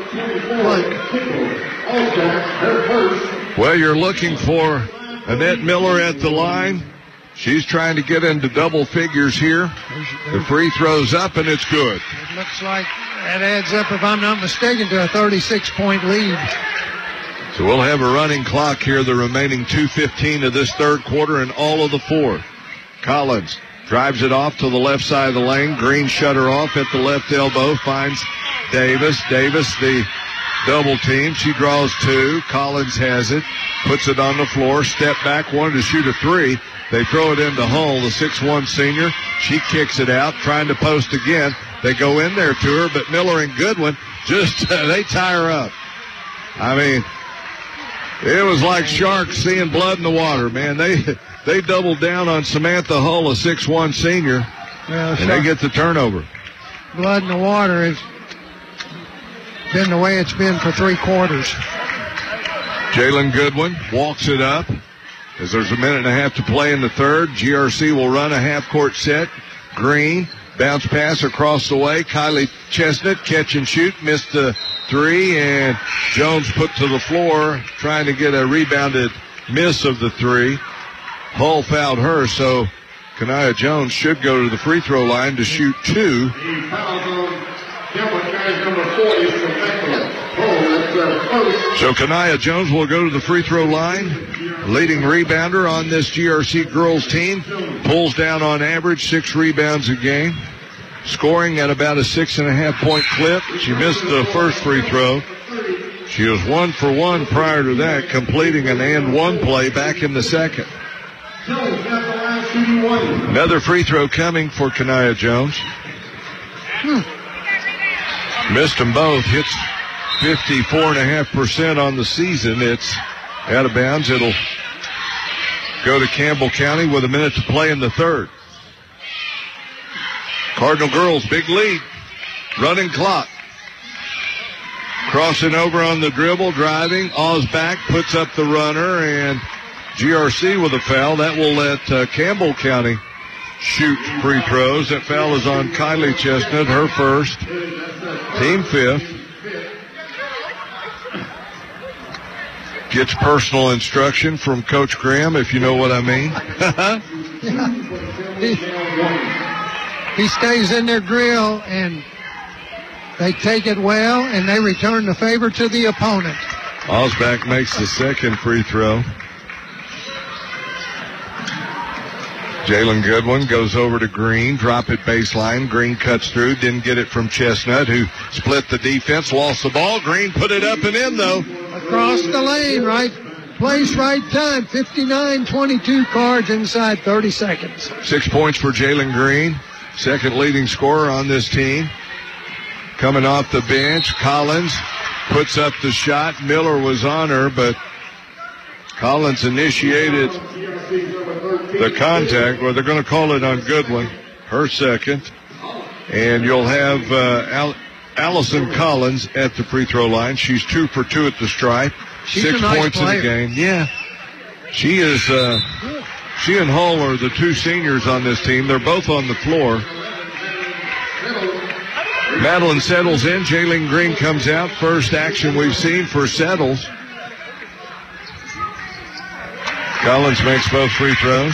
Well, you're looking for Annette Miller at the line. She's trying to get into double figures here. The free throw's up, and it's good. It looks like that adds up, if I'm not mistaken, to a 36-point lead. So we'll have a running clock here, the remaining 2:15 of this third quarter and all of the fourth. Collins drives it off to the left side of the lane. Green shut her off at the left elbow, finds Davis. Davis, the double team. She draws two. Collins has it, puts it on the floor, step back, wanted to shoot a three. They throw it into Hull, the 6'1" senior. She kicks it out, trying to post again. They go in there to her, but Miller and Goodwin just, they tie her up. I mean, it was like sharks seeing blood in the water, man. They doubled down on Samantha Hull, a 6'1" senior, and they get the turnover. Blood in the water has been the way it's been for three quarters. Jalen Goodwin walks it up. As there's a minute and a half to play in the third, GRC will run a half-court set. Green, bounce pass across the way. Kylie Chestnut, catch and shoot, missed the three, and Jones put to the floor, trying to get a rebounded miss of the three. Hull fouled her, so Kanaya Jones should go to the free throw line to shoot two. So Kanaya Jones will go to the free throw line. Leading rebounder on this GRC girls team. Pulls down on average 6 rebounds a game. scoring at about a 6.5-point clip. She missed the first free throw. She was 1 for 1 prior to that, completing an and one play back in the second. Another free throw coming for Kania Jones. Missed them both. Hits 54.5% on the season. It's out of bounds. It'll go to Campbell County with a minute to play in the third. Cardinal girls, big lead. Running clock. Crossing over on the dribble, driving. Osbach puts up the runner, and GRC with a foul. That will let Campbell County shoot free throws. That foul is on Kylie Chestnut, her first. Team fifth. Gets personal instruction from Coach Graham, if you know what I mean. He stays in their drill, and they take it well, and they return the favor to the opponent. Osbach makes the second free throw. Jalen Goodwin goes over to Green, drop it baseline. Green cuts through, didn't get it from Chestnut, who split the defense, lost the ball. Green put it up and in, though. Across the lane, right place, right time. 59-22 Cards inside 30 seconds. 6 points for Jalen Green, second leading scorer on this team. Coming off the bench, Collins puts up the shot. Miller was on her, but Collins initiated the contact. Well, they're going to call it on Goodwin, her second. And you'll have Allison Collins at the free throw line. She's 2 for 2 at the stripe. She's 6 a nice points player. in the game. Yeah. She is. She and Hull are the two seniors on this team. They're both on the floor. Madeline settles in. Jalen Green comes out. First action we've seen for Settles. Collins makes both free throws.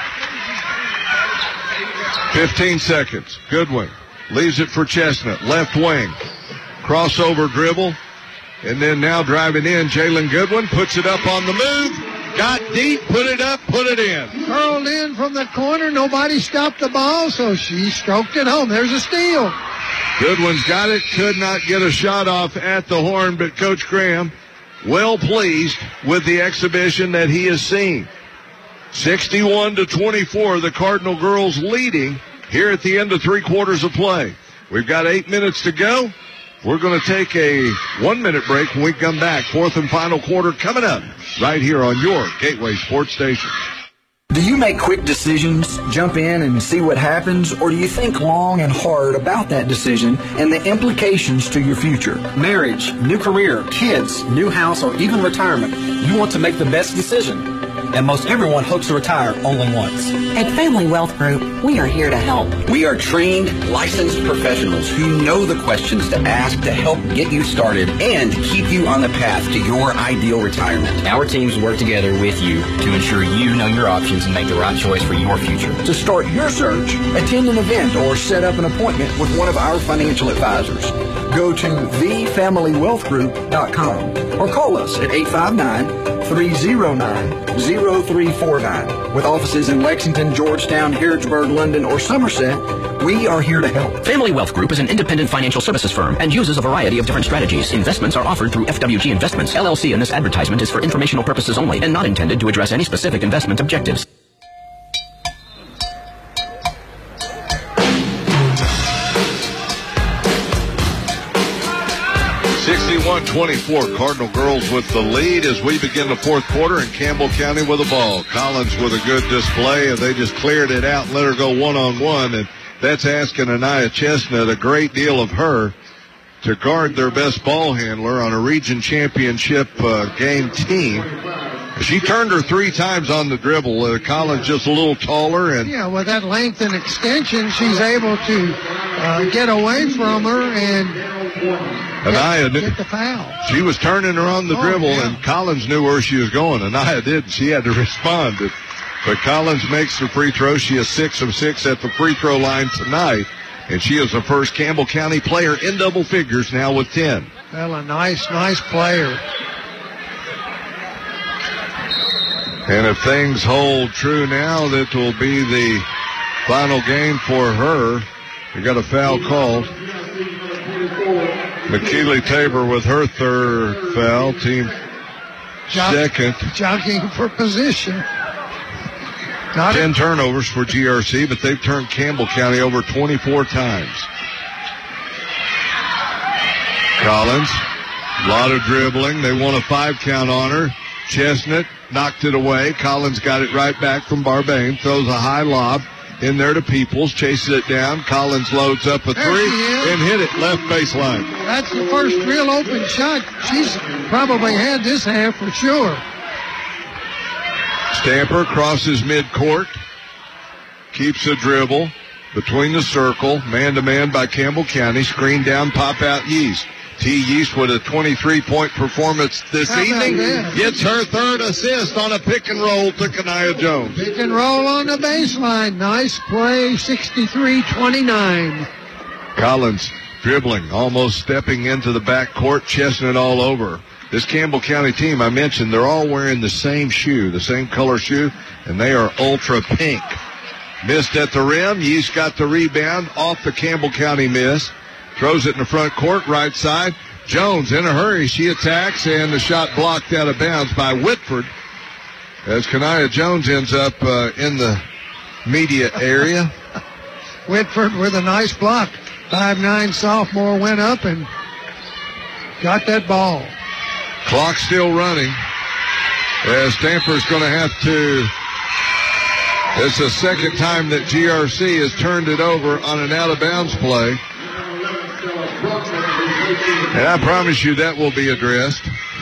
15 seconds. Goodwin leaves it for Chestnut. Left wing. Crossover dribble. And then now driving in, Jalen Goodwin puts it up on the move. Got deep, put it up, put it in. Curled in from the corner. Nobody stopped the ball, so she stroked it home. There's a steal. Goodwin's got it. Could not get a shot off at the horn, but Coach Graham well pleased with the exhibition that he has seen. 61-24, the Cardinal girls leading here at the end of 3 quarters of play. We've got 8 minutes to go. We're going to take a 1-minute break when we come back. Fourth and final quarter coming up right here on your Gateway Sports Station. Do you make quick decisions, jump in and see what happens, or do you think long and hard about that decision and the implications to your future? Marriage, new career, kids, new house, or even retirement. You want to make the best decision. And most everyone hopes to retire only once. At Family Wealth Group, we are here to help. We are trained, licensed professionals who know the questions to ask to help get you started and keep you on the path to your ideal retirement. Our teams work together with you to ensure you know your options and make the right choice for your future. To start your search, attend an event or set up an appointment with one of our financial advisors. Go to thefamilywealthgroup.com or call us at 859-309-0349. With offices in Lexington, Georgetown, Harrodsburg, London, or Somerset, we are here to help. Family Wealth Group is an independent financial services firm and uses a variety of different strategies. Investments are offered through FWG Investments, LLC, and this advertisement is for informational purposes only and not intended to address any specific investment objectives. 61-24, Cardinal girls with the lead as we begin the fourth quarter, and Campbell County with the ball. Collins with a good display, and they just cleared it out and let her go one-on-one, and that's asking Anaya Chestnut a great deal of her to guard their best ball handler on a region championship game team. She turned her 3 times on the dribble. Collins just a little taller. And yeah, with that length and extension, she's able to get away from her and Anaya get the foul. She was turning her on the dribble, yeah. And Collins knew where she was going. Anaya didn't. She had to respond. But Collins makes the free throw. She is 6 of 6 at the free throw line tonight. And she is the first Campbell County player in double figures now with 10. Well, a nice player. And if things hold true now, that will be the final game for her We got a foul called. McKeely Tabor with her third foul. Team second. Jockeying for position. 10 turnovers for GRC, but they've turned Campbell County over 24 times. Collins, a lot of dribbling. They want a 5 count on her. Chestnut knocked it away. Collins got it right back from Barbane. Throws a high lob in there to Peoples. Chases it down. Collins loads up a 3 and hit it left baseline. That's the first real open shot she's probably had this half for sure. Stamper crosses midcourt. Keeps a dribble between the circle. Man-to-man by Campbell County. Screen down, pop out Yeast. T. Yeast with a 23-point performance this evening. Gets her third assist on a pick and roll to Kanaya Jones. Pick and roll on the baseline. Nice play, 63-29. Collins dribbling, almost stepping into the backcourt, Chestnut all over. This Campbell County team, I mentioned, they're all wearing the same shoe, the same color shoe, and they are ultra pink. Missed at the rim. Yeast got the rebound off the Campbell County miss. Throws it in the front court, right side. Jones in a hurry. She attacks, and the shot blocked out of bounds by Whitford as Kanaya Jones ends up in the media area. Whitford with a nice block. 5'9" sophomore went up and got that ball. Clock still running as Stamper's going to have to. It's the second time that GRC has turned it over on an out-of-bounds play. And I promise you that will be addressed.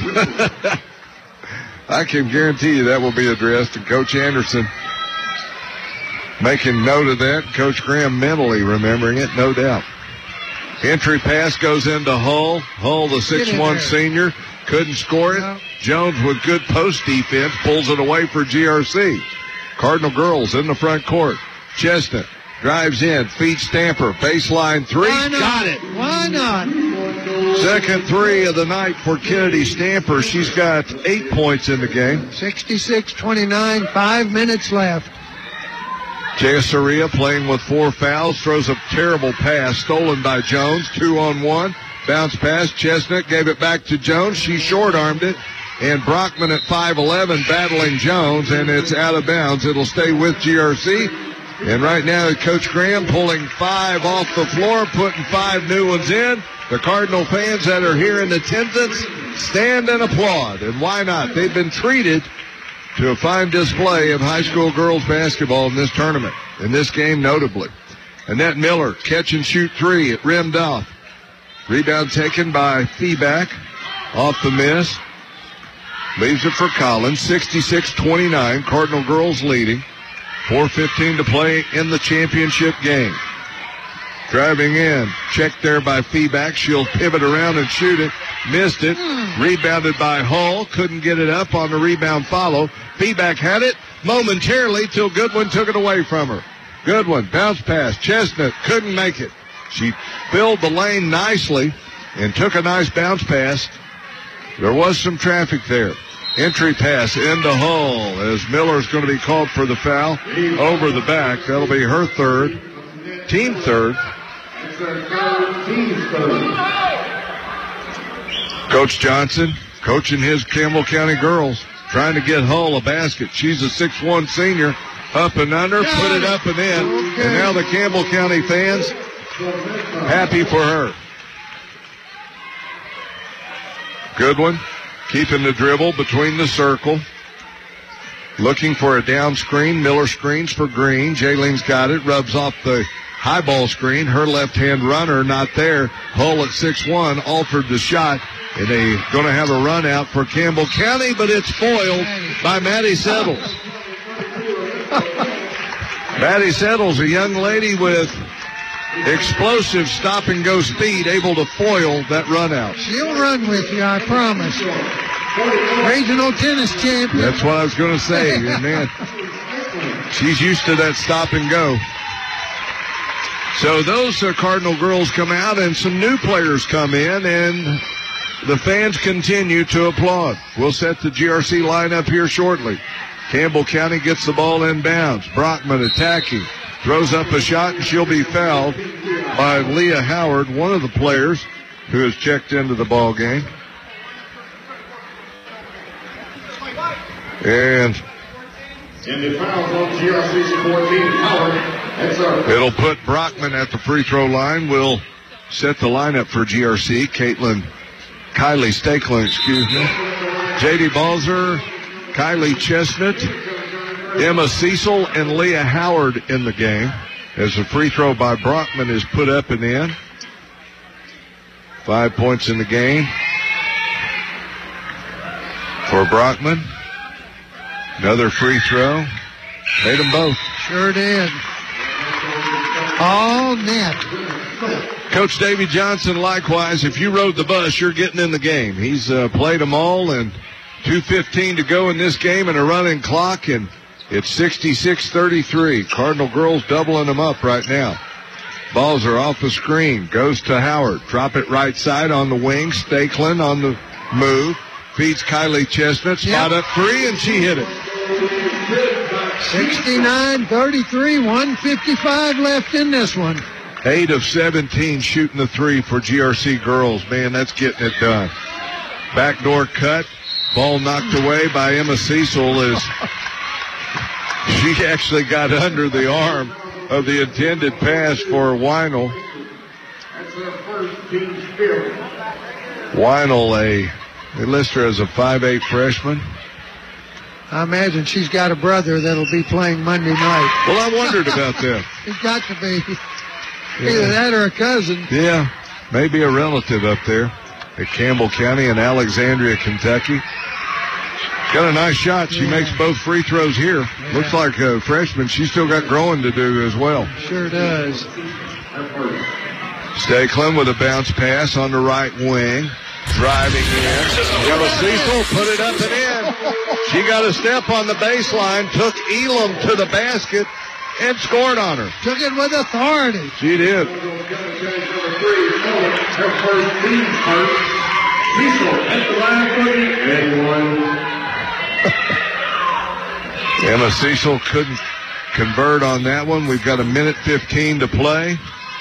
I can guarantee you that will be addressed. And Coach Anderson making note of that. Coach Graham mentally remembering it, no doubt. Entry pass goes into Hull. Hull, the 6'1" senior, couldn't score it. Jones with good post defense pulls it away for GRC. Cardinal girls in the front court. Chestnut drives in, feeds Stamper, baseline 3, got it. Why not? Second 3 of the night for Kennedy Stamper. She's got 8 points in the game. 66-29, 5 minutes left. Jayasuriya playing with 4 fouls, throws a terrible pass, stolen by Jones, 2-on-1. Bounce pass, Chestnut gave it back to Jones. She short-armed it. And Brockman at 5'11", battling Jones, and it's out of bounds. It'll stay with GRC. And right now, Coach Graham pulling 5 off the floor, putting 5 new ones in. The Cardinal fans that are here in attendance stand and applaud. And why not? They've been treated to a fine display of high school girls basketball in this tournament, in this game notably. Annette Miller, catch and shoot 3. It rimmed off. Rebound taken by Feeback off the miss. Leaves it for Collins, 66-29. Cardinal girls leading. 4:15 to play in the championship game. Driving in, checked there by Feeback. She'll pivot around and shoot it. Missed it. Rebounded by Hull. Couldn't get it up on the rebound follow. Feeback had it momentarily till Goodwin took it away from her. Goodwin, bounce pass. Chestnut couldn't make it. She filled the lane nicely and took a nice bounce pass. There was some traffic there. Entry pass into Hull as Miller's going to be called for the foul over the back. That'll be her third, team third. Coach Johnson coaching his Campbell County girls, trying to get Hull a basket. She's a 6'1" senior, up and under, put it up and in. And now the Campbell County fans happy for her. Goodwin keeping the dribble between the circle. Looking for a down screen. Miller screens for Green. Jaylene's got it. Rubs off the high ball screen. Her left-hand runner not there. Hull at 6'1" altered the shot. And they're going to have a run out for Campbell County, but it's foiled by Maddie Settles. Maddie Settles, a young lady with explosive stop-and-go speed, able to foil that run-out. She'll run with you, I promise. Regional tennis champion. That's what I was going to say, man. She's used to that stop-and-go. So those Cardinal girls come out, and some new players come in, and the fans continue to applaud. We'll set the GRC lineup here shortly. Campbell County gets the ball inbounds. Brockman attacking. Throws up a shot, and she'll be fouled by Leah Howard, one of the players who has checked into the ball game. And the foul on GRC's 14, Howard. It'll put Brockman at the free throw line. We'll set the lineup for GRC. Kylie Stakelin, J.D. Balzer, Kylie Chestnut, Emma Cecil, and Leah Howard in the game as the free throw by Brockman is put up and in. 5 points in the game for Brockman. Another free throw. Made them both. Sure did. All net. Coach Davy Johnson, likewise, if you rode the bus, you're getting in the game. He's played them all, and 2:15 to go in this game and a running clock, and it's 66-33. Cardinal girls doubling them up right now. Balls are off the screen. Goes to Howard. Drop it right side on the wing. Stakelin on the move. Feeds Kylie Chestnut. Spot up three, and she hit it. 69-33, 1:55 left in this one. 8 of 17 shooting the three for GRC girls. Man, that's getting it done. Backdoor cut. Ball knocked away by Emma Cecil as she actually got under the arm of the intended pass for Weinel. That's their first team spill. Weinel, they list her as a 5'8" freshman. I imagine she's got a brother that'll be playing Monday night. Well, I wondered about that. He's got to be. Either that or a cousin. Yeah, maybe a relative up there at Campbell County in Alexandria, Kentucky. Got a nice shot. She makes both free throws here. Yeah. Looks like a freshman. She's still got growing to do as well. Sure does. Stakelin with a bounce pass on the right wing. Driving in. Emma Cecil put it up and in. She got a step on the baseline, took Elam to the basket, and scored on her. Took it with authority. She did. Emma Cecil couldn't convert on that one. We've got 1:15 to play.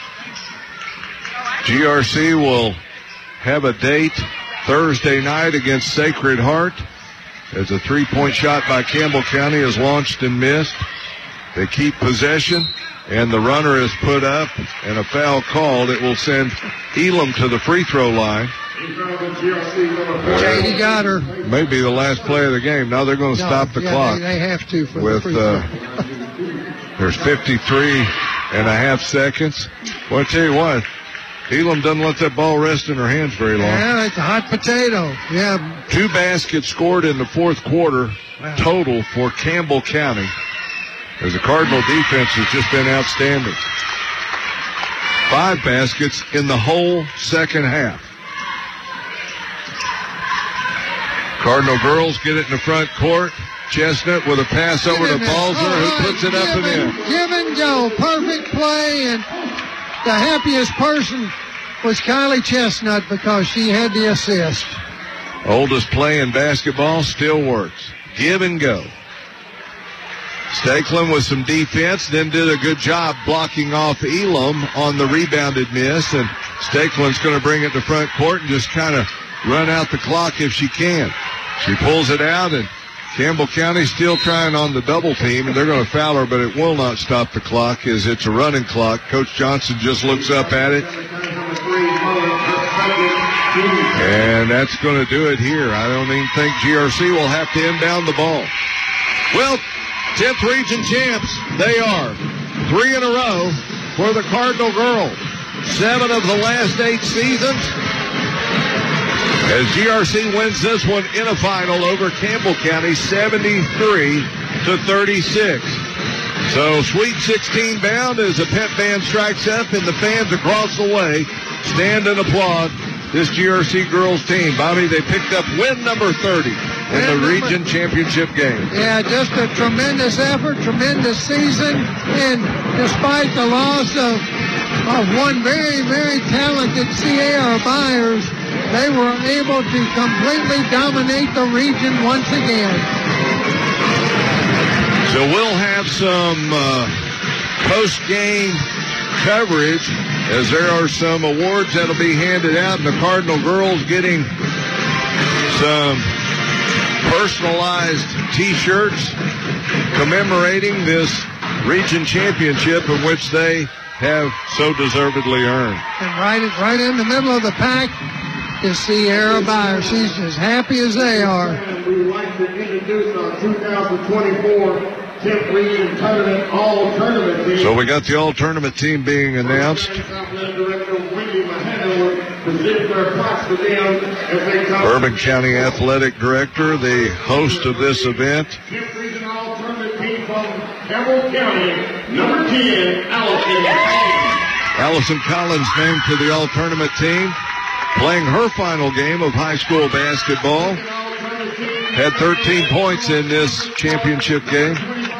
GRC will have a date Thursday night against Sacred Heart as a three-point shot by Campbell County is launched and missed. They keep possession, and the runner is put up, and a foul called. It will send Elam to the free throw line. J.D. got her. Maybe the last play of the game. Now they're going to stop the clock. They have to for with, the free throw. There's 53 and a half seconds. Well, I tell you what, Elam doesn't let that ball rest in her hands very long. Yeah, it's a hot potato. Yeah. 2 baskets scored in the fourth quarter total for Campbell County, as the Cardinal defense has just been outstanding. 5 baskets in the whole second half. Cardinal girls get it in the front court. Chestnut with a pass over to Balzer, who puts it up and in. Give and go. Perfect play, and the happiest person was Kylie Chestnut because she had the assist. Oldest play in basketball still works. Give and go. Stakelin with some defense, then did a good job blocking off Elam on the rebounded miss, and Stakelin's going to bring it to front court and just kind of run out the clock if she can. She pulls it out, and Campbell County still trying on the double team, and they're going to foul her, but it will not stop the clock as it's a running clock. Coach Johnson just looks up at it. And that's going to do it here. I don't even think GRC will have to inbound the ball. Well, 10th region champs, they are. 3 in a row for the Cardinal girls. 7 of the last 8 seasons. As GRC wins this one in a final over Campbell County, 73-36. So Sweet 16 bound as the pep band strikes up and the fans across the way stand and applaud this GRC girls team. Bobby, they picked up win number 30 in the region championship game. Yeah, just a tremendous effort, tremendous season, and despite the loss of one very, very talented C.A.R. Byers, they were able to completely dominate the region once again. So we'll have some post-game coverage as there are some awards that'll be handed out, and the Cardinal girls getting some personalized T-shirts commemorating this region championship in which they have so deservedly earned. And right in the middle of the pack is Sierra Byer. She's as happy as they are. And we would like to introduce our 2024 10th Region Tournament All-Tournament team. So we got the All-Tournament team being announced. Bourbon County Athletic Director, the host of this event. 10th Region All-Tournament team from Campbell County, number 10, Allison Collins. Allison Collins named to the All-Tournament team, playing her final game of high school basketball. Had 13 points in this championship game.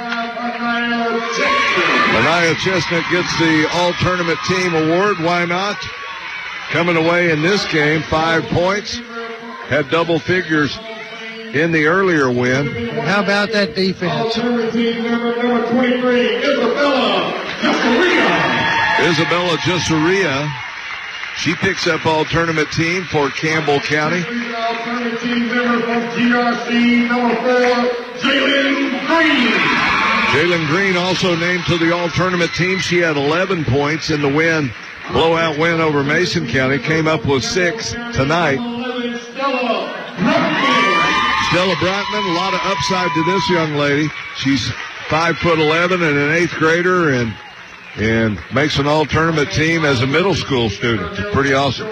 Anaya Chestnut gets the All-Tournament team award. Why not? Coming away in this game, 5 points. Had double figures in the earlier win. How about that defense? All-Tournament team number 23, Isabella Justeria. Isabella Justeria. She picks up All-Tournament team for Campbell County. All-Tournament team member from GRC, number 4, Jalen Green. Jalen Green also named to the All-Tournament team. She had 11 points in the blowout win over Mason County. Came up with 6 tonight. Stella Brotman, a lot of upside to this young lady. She's 5'11" and an 8th grader, and makes an All-Tournament team as a middle school student. It's pretty awesome.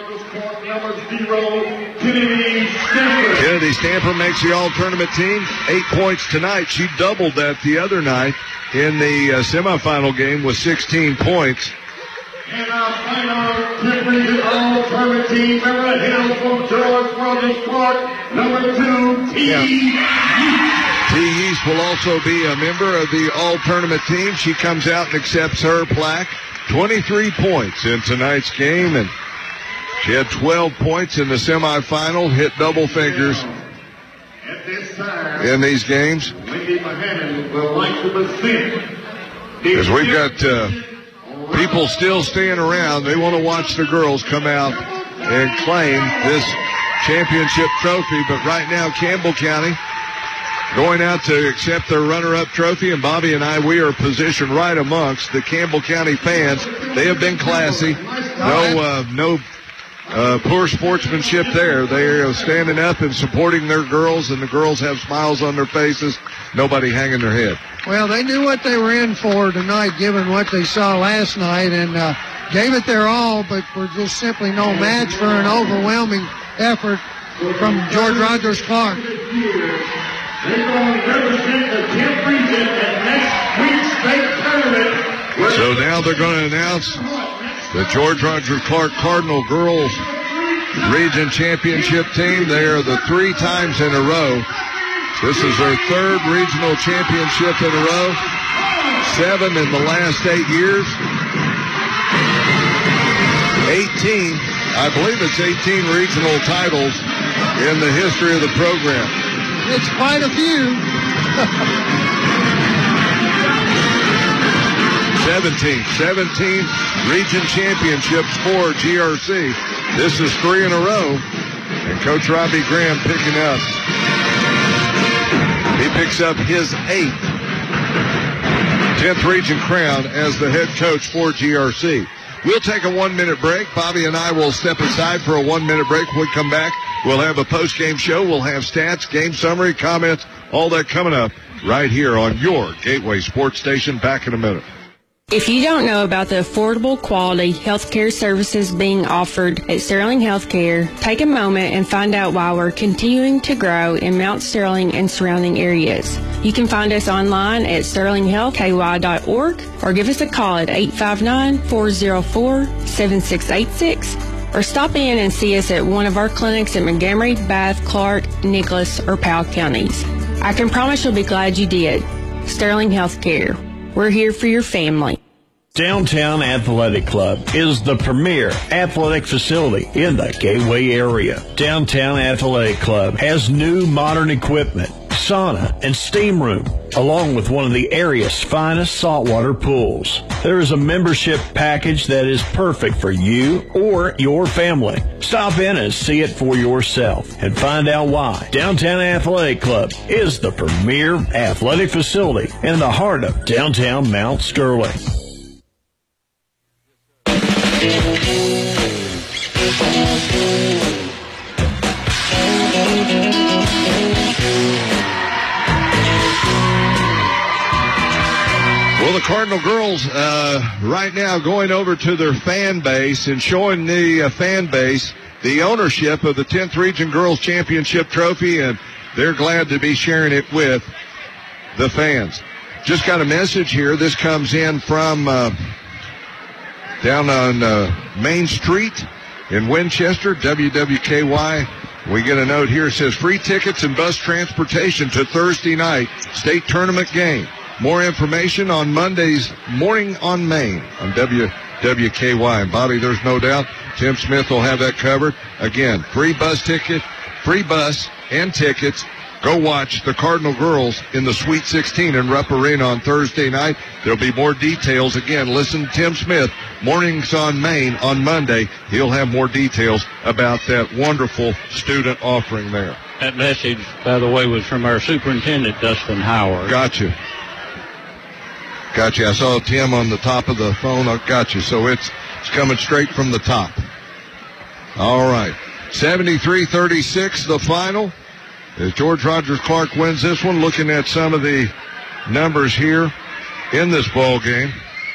Kennedy Stamper makes the All-Tournament team. 8 points tonight. She doubled that the other night in the semifinal game with 16 points. And our final 10th Region All-Tournament team member hails from George Rogers Park, number 2, T. T. East will also be a member of the All-Tournament team. She comes out and accepts her plaque. 23 points in tonight's game, and she had 12 points in the semifinal, hit double figures in these games. Wendy Mahannon will like to present. Because we've got people still staying around. They want to watch the girls come out and claim this championship trophy. But right now, Campbell County going out to accept their runner-up trophy, and Bobby and we are positioned right amongst the Campbell County fans. They have been classy. No poor sportsmanship there. They are standing up and supporting their girls, and the girls have smiles on their faces. Nobody hanging their head. Well, they knew what they were in for tonight, given what they saw last night, and gave it their all, but were just simply no match for an overwhelming effort from George Rogers Clark. They're going to represent the 10th Region at next week's state tournament. So now they're going to announce the George Rogers Clark Cardinal Girls Region Championship team. They are the 3 times in a row. This is their 3rd regional championship in a row. 7 in the last 8 years. 18, I believe it's 18 regional titles in the history of the program. It's quite a few. 17 region championships for GRC. This is 3 in a row. And Coach Robbie Graham picking up. He picks up his 8th 10th region crown as the head coach for GRC. We'll take a 1-minute break. Bobby and I will step aside for a 1-minute break. When we come back, we'll have a post-game show. We'll have stats, game summary, comments, all that coming up right here on your Gateway Sports Station. Back in a minute. If you don't know about the affordable quality healthcare services being offered at Sterling Healthcare, take a moment and find out why we're continuing to grow in Mount Sterling and surrounding areas. You can find us online at sterlinghealthky.org or give us a call at 859-404-7686 or stop in and see us at one of our clinics at Montgomery, Bath, Clark, Nicholas, or Powell counties. I can promise you'll be glad you did. Sterling Healthcare. We're here for your family. Downtown Athletic Club is the premier athletic facility in the Gateway area. Downtown Athletic Club has new modern equipment, sauna, and steam room, along with one of the area's finest saltwater pools. There is a membership package that is perfect for you or your family. Stop in and see it for yourself and find out why. Downtown Athletic Club is the premier athletic facility in the heart of downtown Mount Sterling. Well, the Cardinal girls right now going over to their fan base and showing the fan base the ownership of the 10th Region Girls Championship Trophy, and they're glad to be sharing it with the fans. Just got a message here. This comes in from down on Main Street in Winchester, WWKY. We get a note here. It says, free tickets and bus transportation to Thursday night state tournament game. More information on Monday's Morning on Main on WWKY. And, Bobby, there's no doubt Tim Smith will have that covered. Again, free bus and tickets. Go watch the Cardinal girls in the Sweet 16 in Rupp Arena on Thursday night. There'll be more details. Again, listen to Tim Smith, Mornings on Main on Monday. He'll have more details about that wonderful student offering there. That message, by the way, was from our superintendent, Dustin Howard. Gotcha. I saw Tim on the top of the phone. I got you. So it's coming straight from the top. All right. 73-36, the final. As George Rogers Clark wins this one, looking at some of the numbers here in this ball game.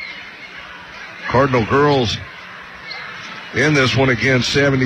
Cardinal girls in this one again,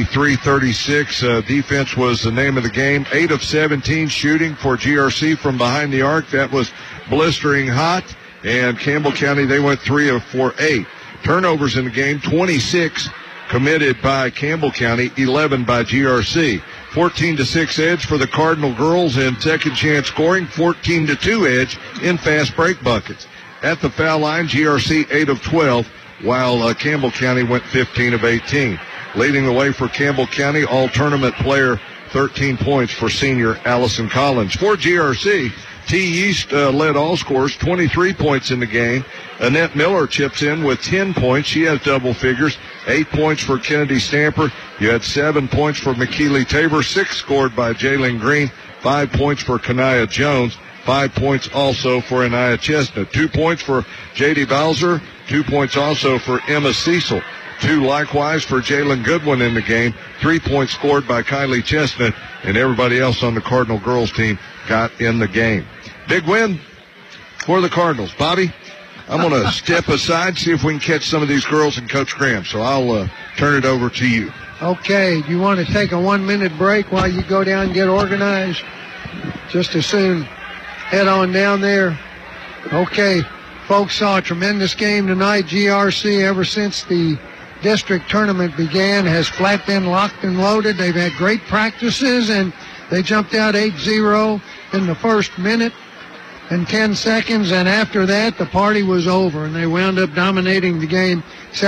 73-36. Defense was the name of the game. 8 of 17 shooting for GRC from behind the arc. That was blistering hot. And Campbell County, they went 3 of 8. Turnovers in the game, 26 committed by Campbell County, 11 by GRC. 14-6 edge for the Cardinal girls in second chance scoring, 14-2 edge in fast break buckets. At the foul line, GRC 8 of 12, while Campbell County went 15 of 18. Leading the way for Campbell County, all-tournament player, 13 points for senior Allison Collins. For GRC, T. East led all scorers, 23 points in the game. Annette Miller chips in with 10 points. She has double figures. 8 points for Kennedy Stamper. You had 7 points for McKeely Tabor. 6 scored by Jalen Green. 5 points for Kanaya Jones. 5 points also for Anaya Chestnut. 2 points for J.D. Bowser. 2 points also for Emma Cecil. 2 likewise for Jalen Goodwin in the game. 3 points scored by Kylie Chestnut. And everybody else on the Cardinal girls team got in the game. Big win for the Cardinals. Bobby, I'm going to step aside, see if we can catch some of these girls and Coach Graham. So I'll turn it over to you. Okay, do you want to take a 1-minute break while you go down and get organized? Just as soon head on down there. Okay, folks, saw a tremendous game tonight. GRC, ever since the district tournament began, has flat been locked and loaded. They've had great practices, and they jumped out 8-0 in the first minute and 10 seconds, and after that, the party was over, and they wound up dominating the game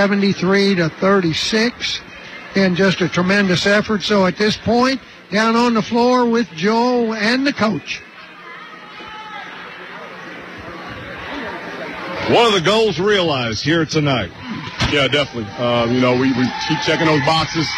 73-36, and just a tremendous effort. So at this point, down on the floor with Joe and the coach. One of the goals realized here tonight. Yeah, definitely. We keep checking those boxes.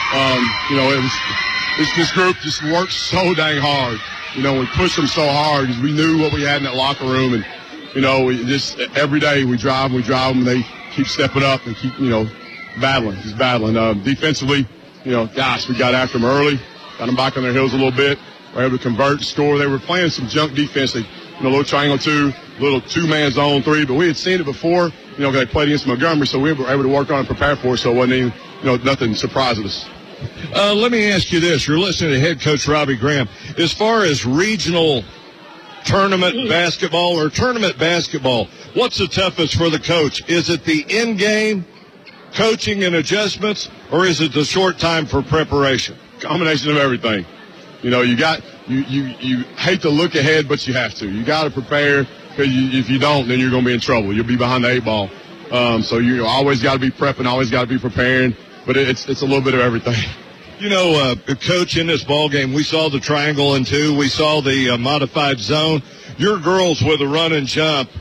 This group just works so dang hard. We pushed them so hard because we knew what we had in that locker room. And, we just every day we drive them, and they keep stepping up and keep, battling. Defensively, we got after them early, got them back on their heels a little bit. Were able to convert, score. They were playing some junk defense. They, little triangle 2, little 2-man zone 3, but we had seen it before. They played against Montgomery, so we were able to work on and prepare for it. So it wasn't even, nothing surprising us. Let me ask you this. You're listening to head coach Robbie Graham. As far as regional tournament basketball, what's the toughest for the coach? Is it the in-game coaching and adjustments, or is it the short time for preparation? Combination of everything. You hate to look ahead, but you have to. You got to prepare, because if you don't, then you're going to be in trouble. You'll be behind the 8 ball. So you always got to be prepping, always got to be preparing. But it's a little bit of everything. Coach, in this ball game, we saw the triangle and 2. We saw the modified zone. Your girls with a run and jump,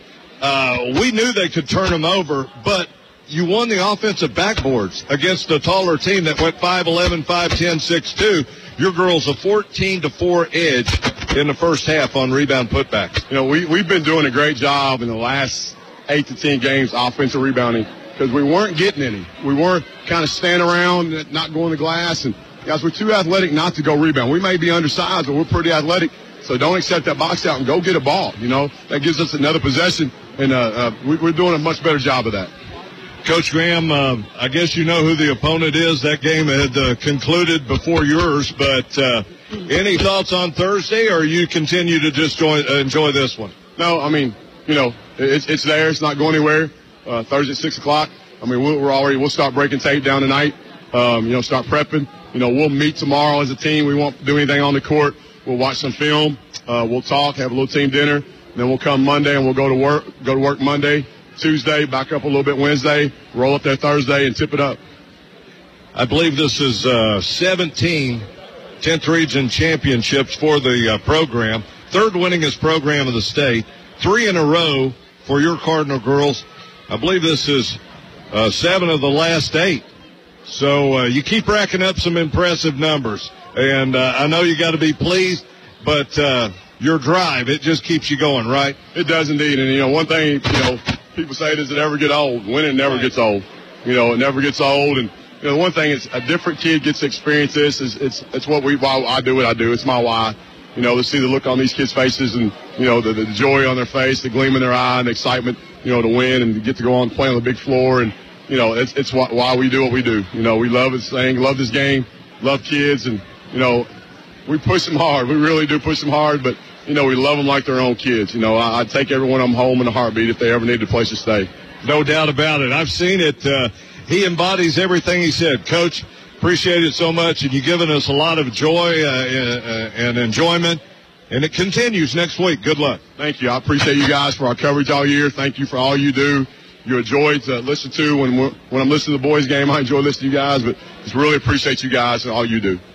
we knew they could turn them over, but you won the offensive backboards against a taller team that went 5'11", 5'10", 6'2". Your girls a 14-4 edge in the first half on rebound putbacks. You know, we've been doing a great job in the last 8 to 10 games offensive rebounding because we weren't getting any. We weren't kind of standing around, not going to glass. And guys, we're too athletic not to go rebound. We may be undersized, but we're pretty athletic. So don't accept that box out and go get a ball. You know, that gives us another possession, and we're doing a much better job of that. Coach Graham, I guess you know who the opponent is. That game had concluded before yours, but any thoughts on Thursday, or you continue to just enjoy this one? No, I mean, you know, it's there. It's not going anywhere. Thursday at 6 o'clock. I mean, we'll start breaking tape down tonight. You know, start prepping. You know, we'll meet tomorrow as a team. We won't do anything on the court. We'll watch some film. We'll talk, have a little team dinner. Then we'll come Monday and we'll go to work. Go to work Monday, Tuesday, back up a little bit Wednesday, roll up there Thursday, and tip it up. I believe this is 17 10th Region championships for the program. Third winningest program of the state. 3 in a row for your Cardinal girls. I believe this is 7 of the last 8. So you keep racking up some impressive numbers. And I know you got to be pleased, but your drive, it just keeps you going, right? It does indeed. And, you know, one thing, you know, people say, does it ever get old? Winning never gets old. You know, it never gets old. And, you know, one thing is a different kid gets to experience this. It's why I do what I do. It's my why. You know, to see the look on these kids' faces and, you know, the joy on their face, the gleam in their eye, and the excitement, you know, to win and to get to go on and play on the big floor. And, you know, it's why we do what we do. You know, we love this thing, love this game, love kids, and, you know, we push them hard. We really do push them hard, but, you know, we love them like their own kids. You know, I'd take every one of them home in a heartbeat if they ever needed a place to stay. No doubt about it. I've seen it. He embodies everything he said. Coach, appreciate it so much, and you've given us a lot of joy and enjoyment, and it continues next week. Good luck. Thank you. I appreciate you guys for our coverage all year. Thank you for all you do. You're a joy to listen to. When I'm listening to the boys' game, I enjoy listening to you guys, but just really appreciate you guys and all you do.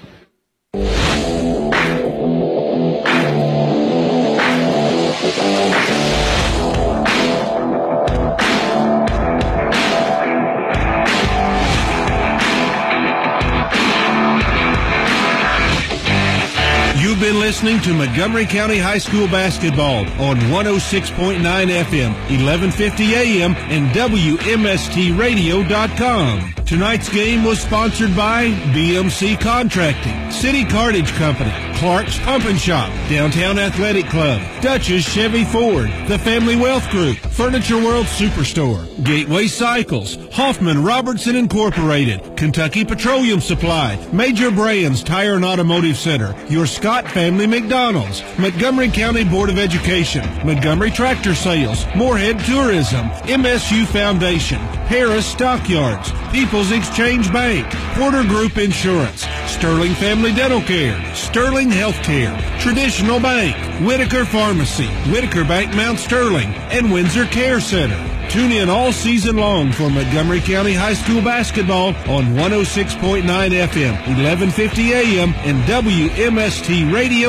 You've been listening to Montgomery County High School basketball on 106.9 FM, 1150 AM, and WMSTradio.com. Tonight's game was sponsored by BMC Contracting, City Cartage Company, Clark's Pump and Shop, Downtown Athletic Club, Dutch's Chevy Ford, The Family Wealth Group, Furniture World Superstore, Gateway Cycles, Hoffman Robertson Incorporated, Kentucky Petroleum Supply, Major Brands Tire and Automotive Center, Your Scott Family McDonald's, Montgomery County Board of Education, Montgomery Tractor Sales, Moorhead Tourism, MSU Foundation, Harris Stockyards, People's Exchange Bank, Porter Group Insurance, Sterling Family Dental Care, Sterling Healthcare, Traditional Bank, Whitaker Pharmacy, Whitaker Bank Mount Sterling, and Windsor Care Center. Tune in all season long for Montgomery County High School basketball on 106.9 FM, 1150 AM, and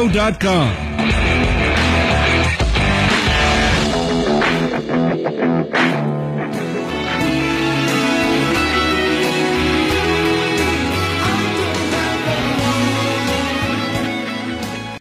WMSTradio.com.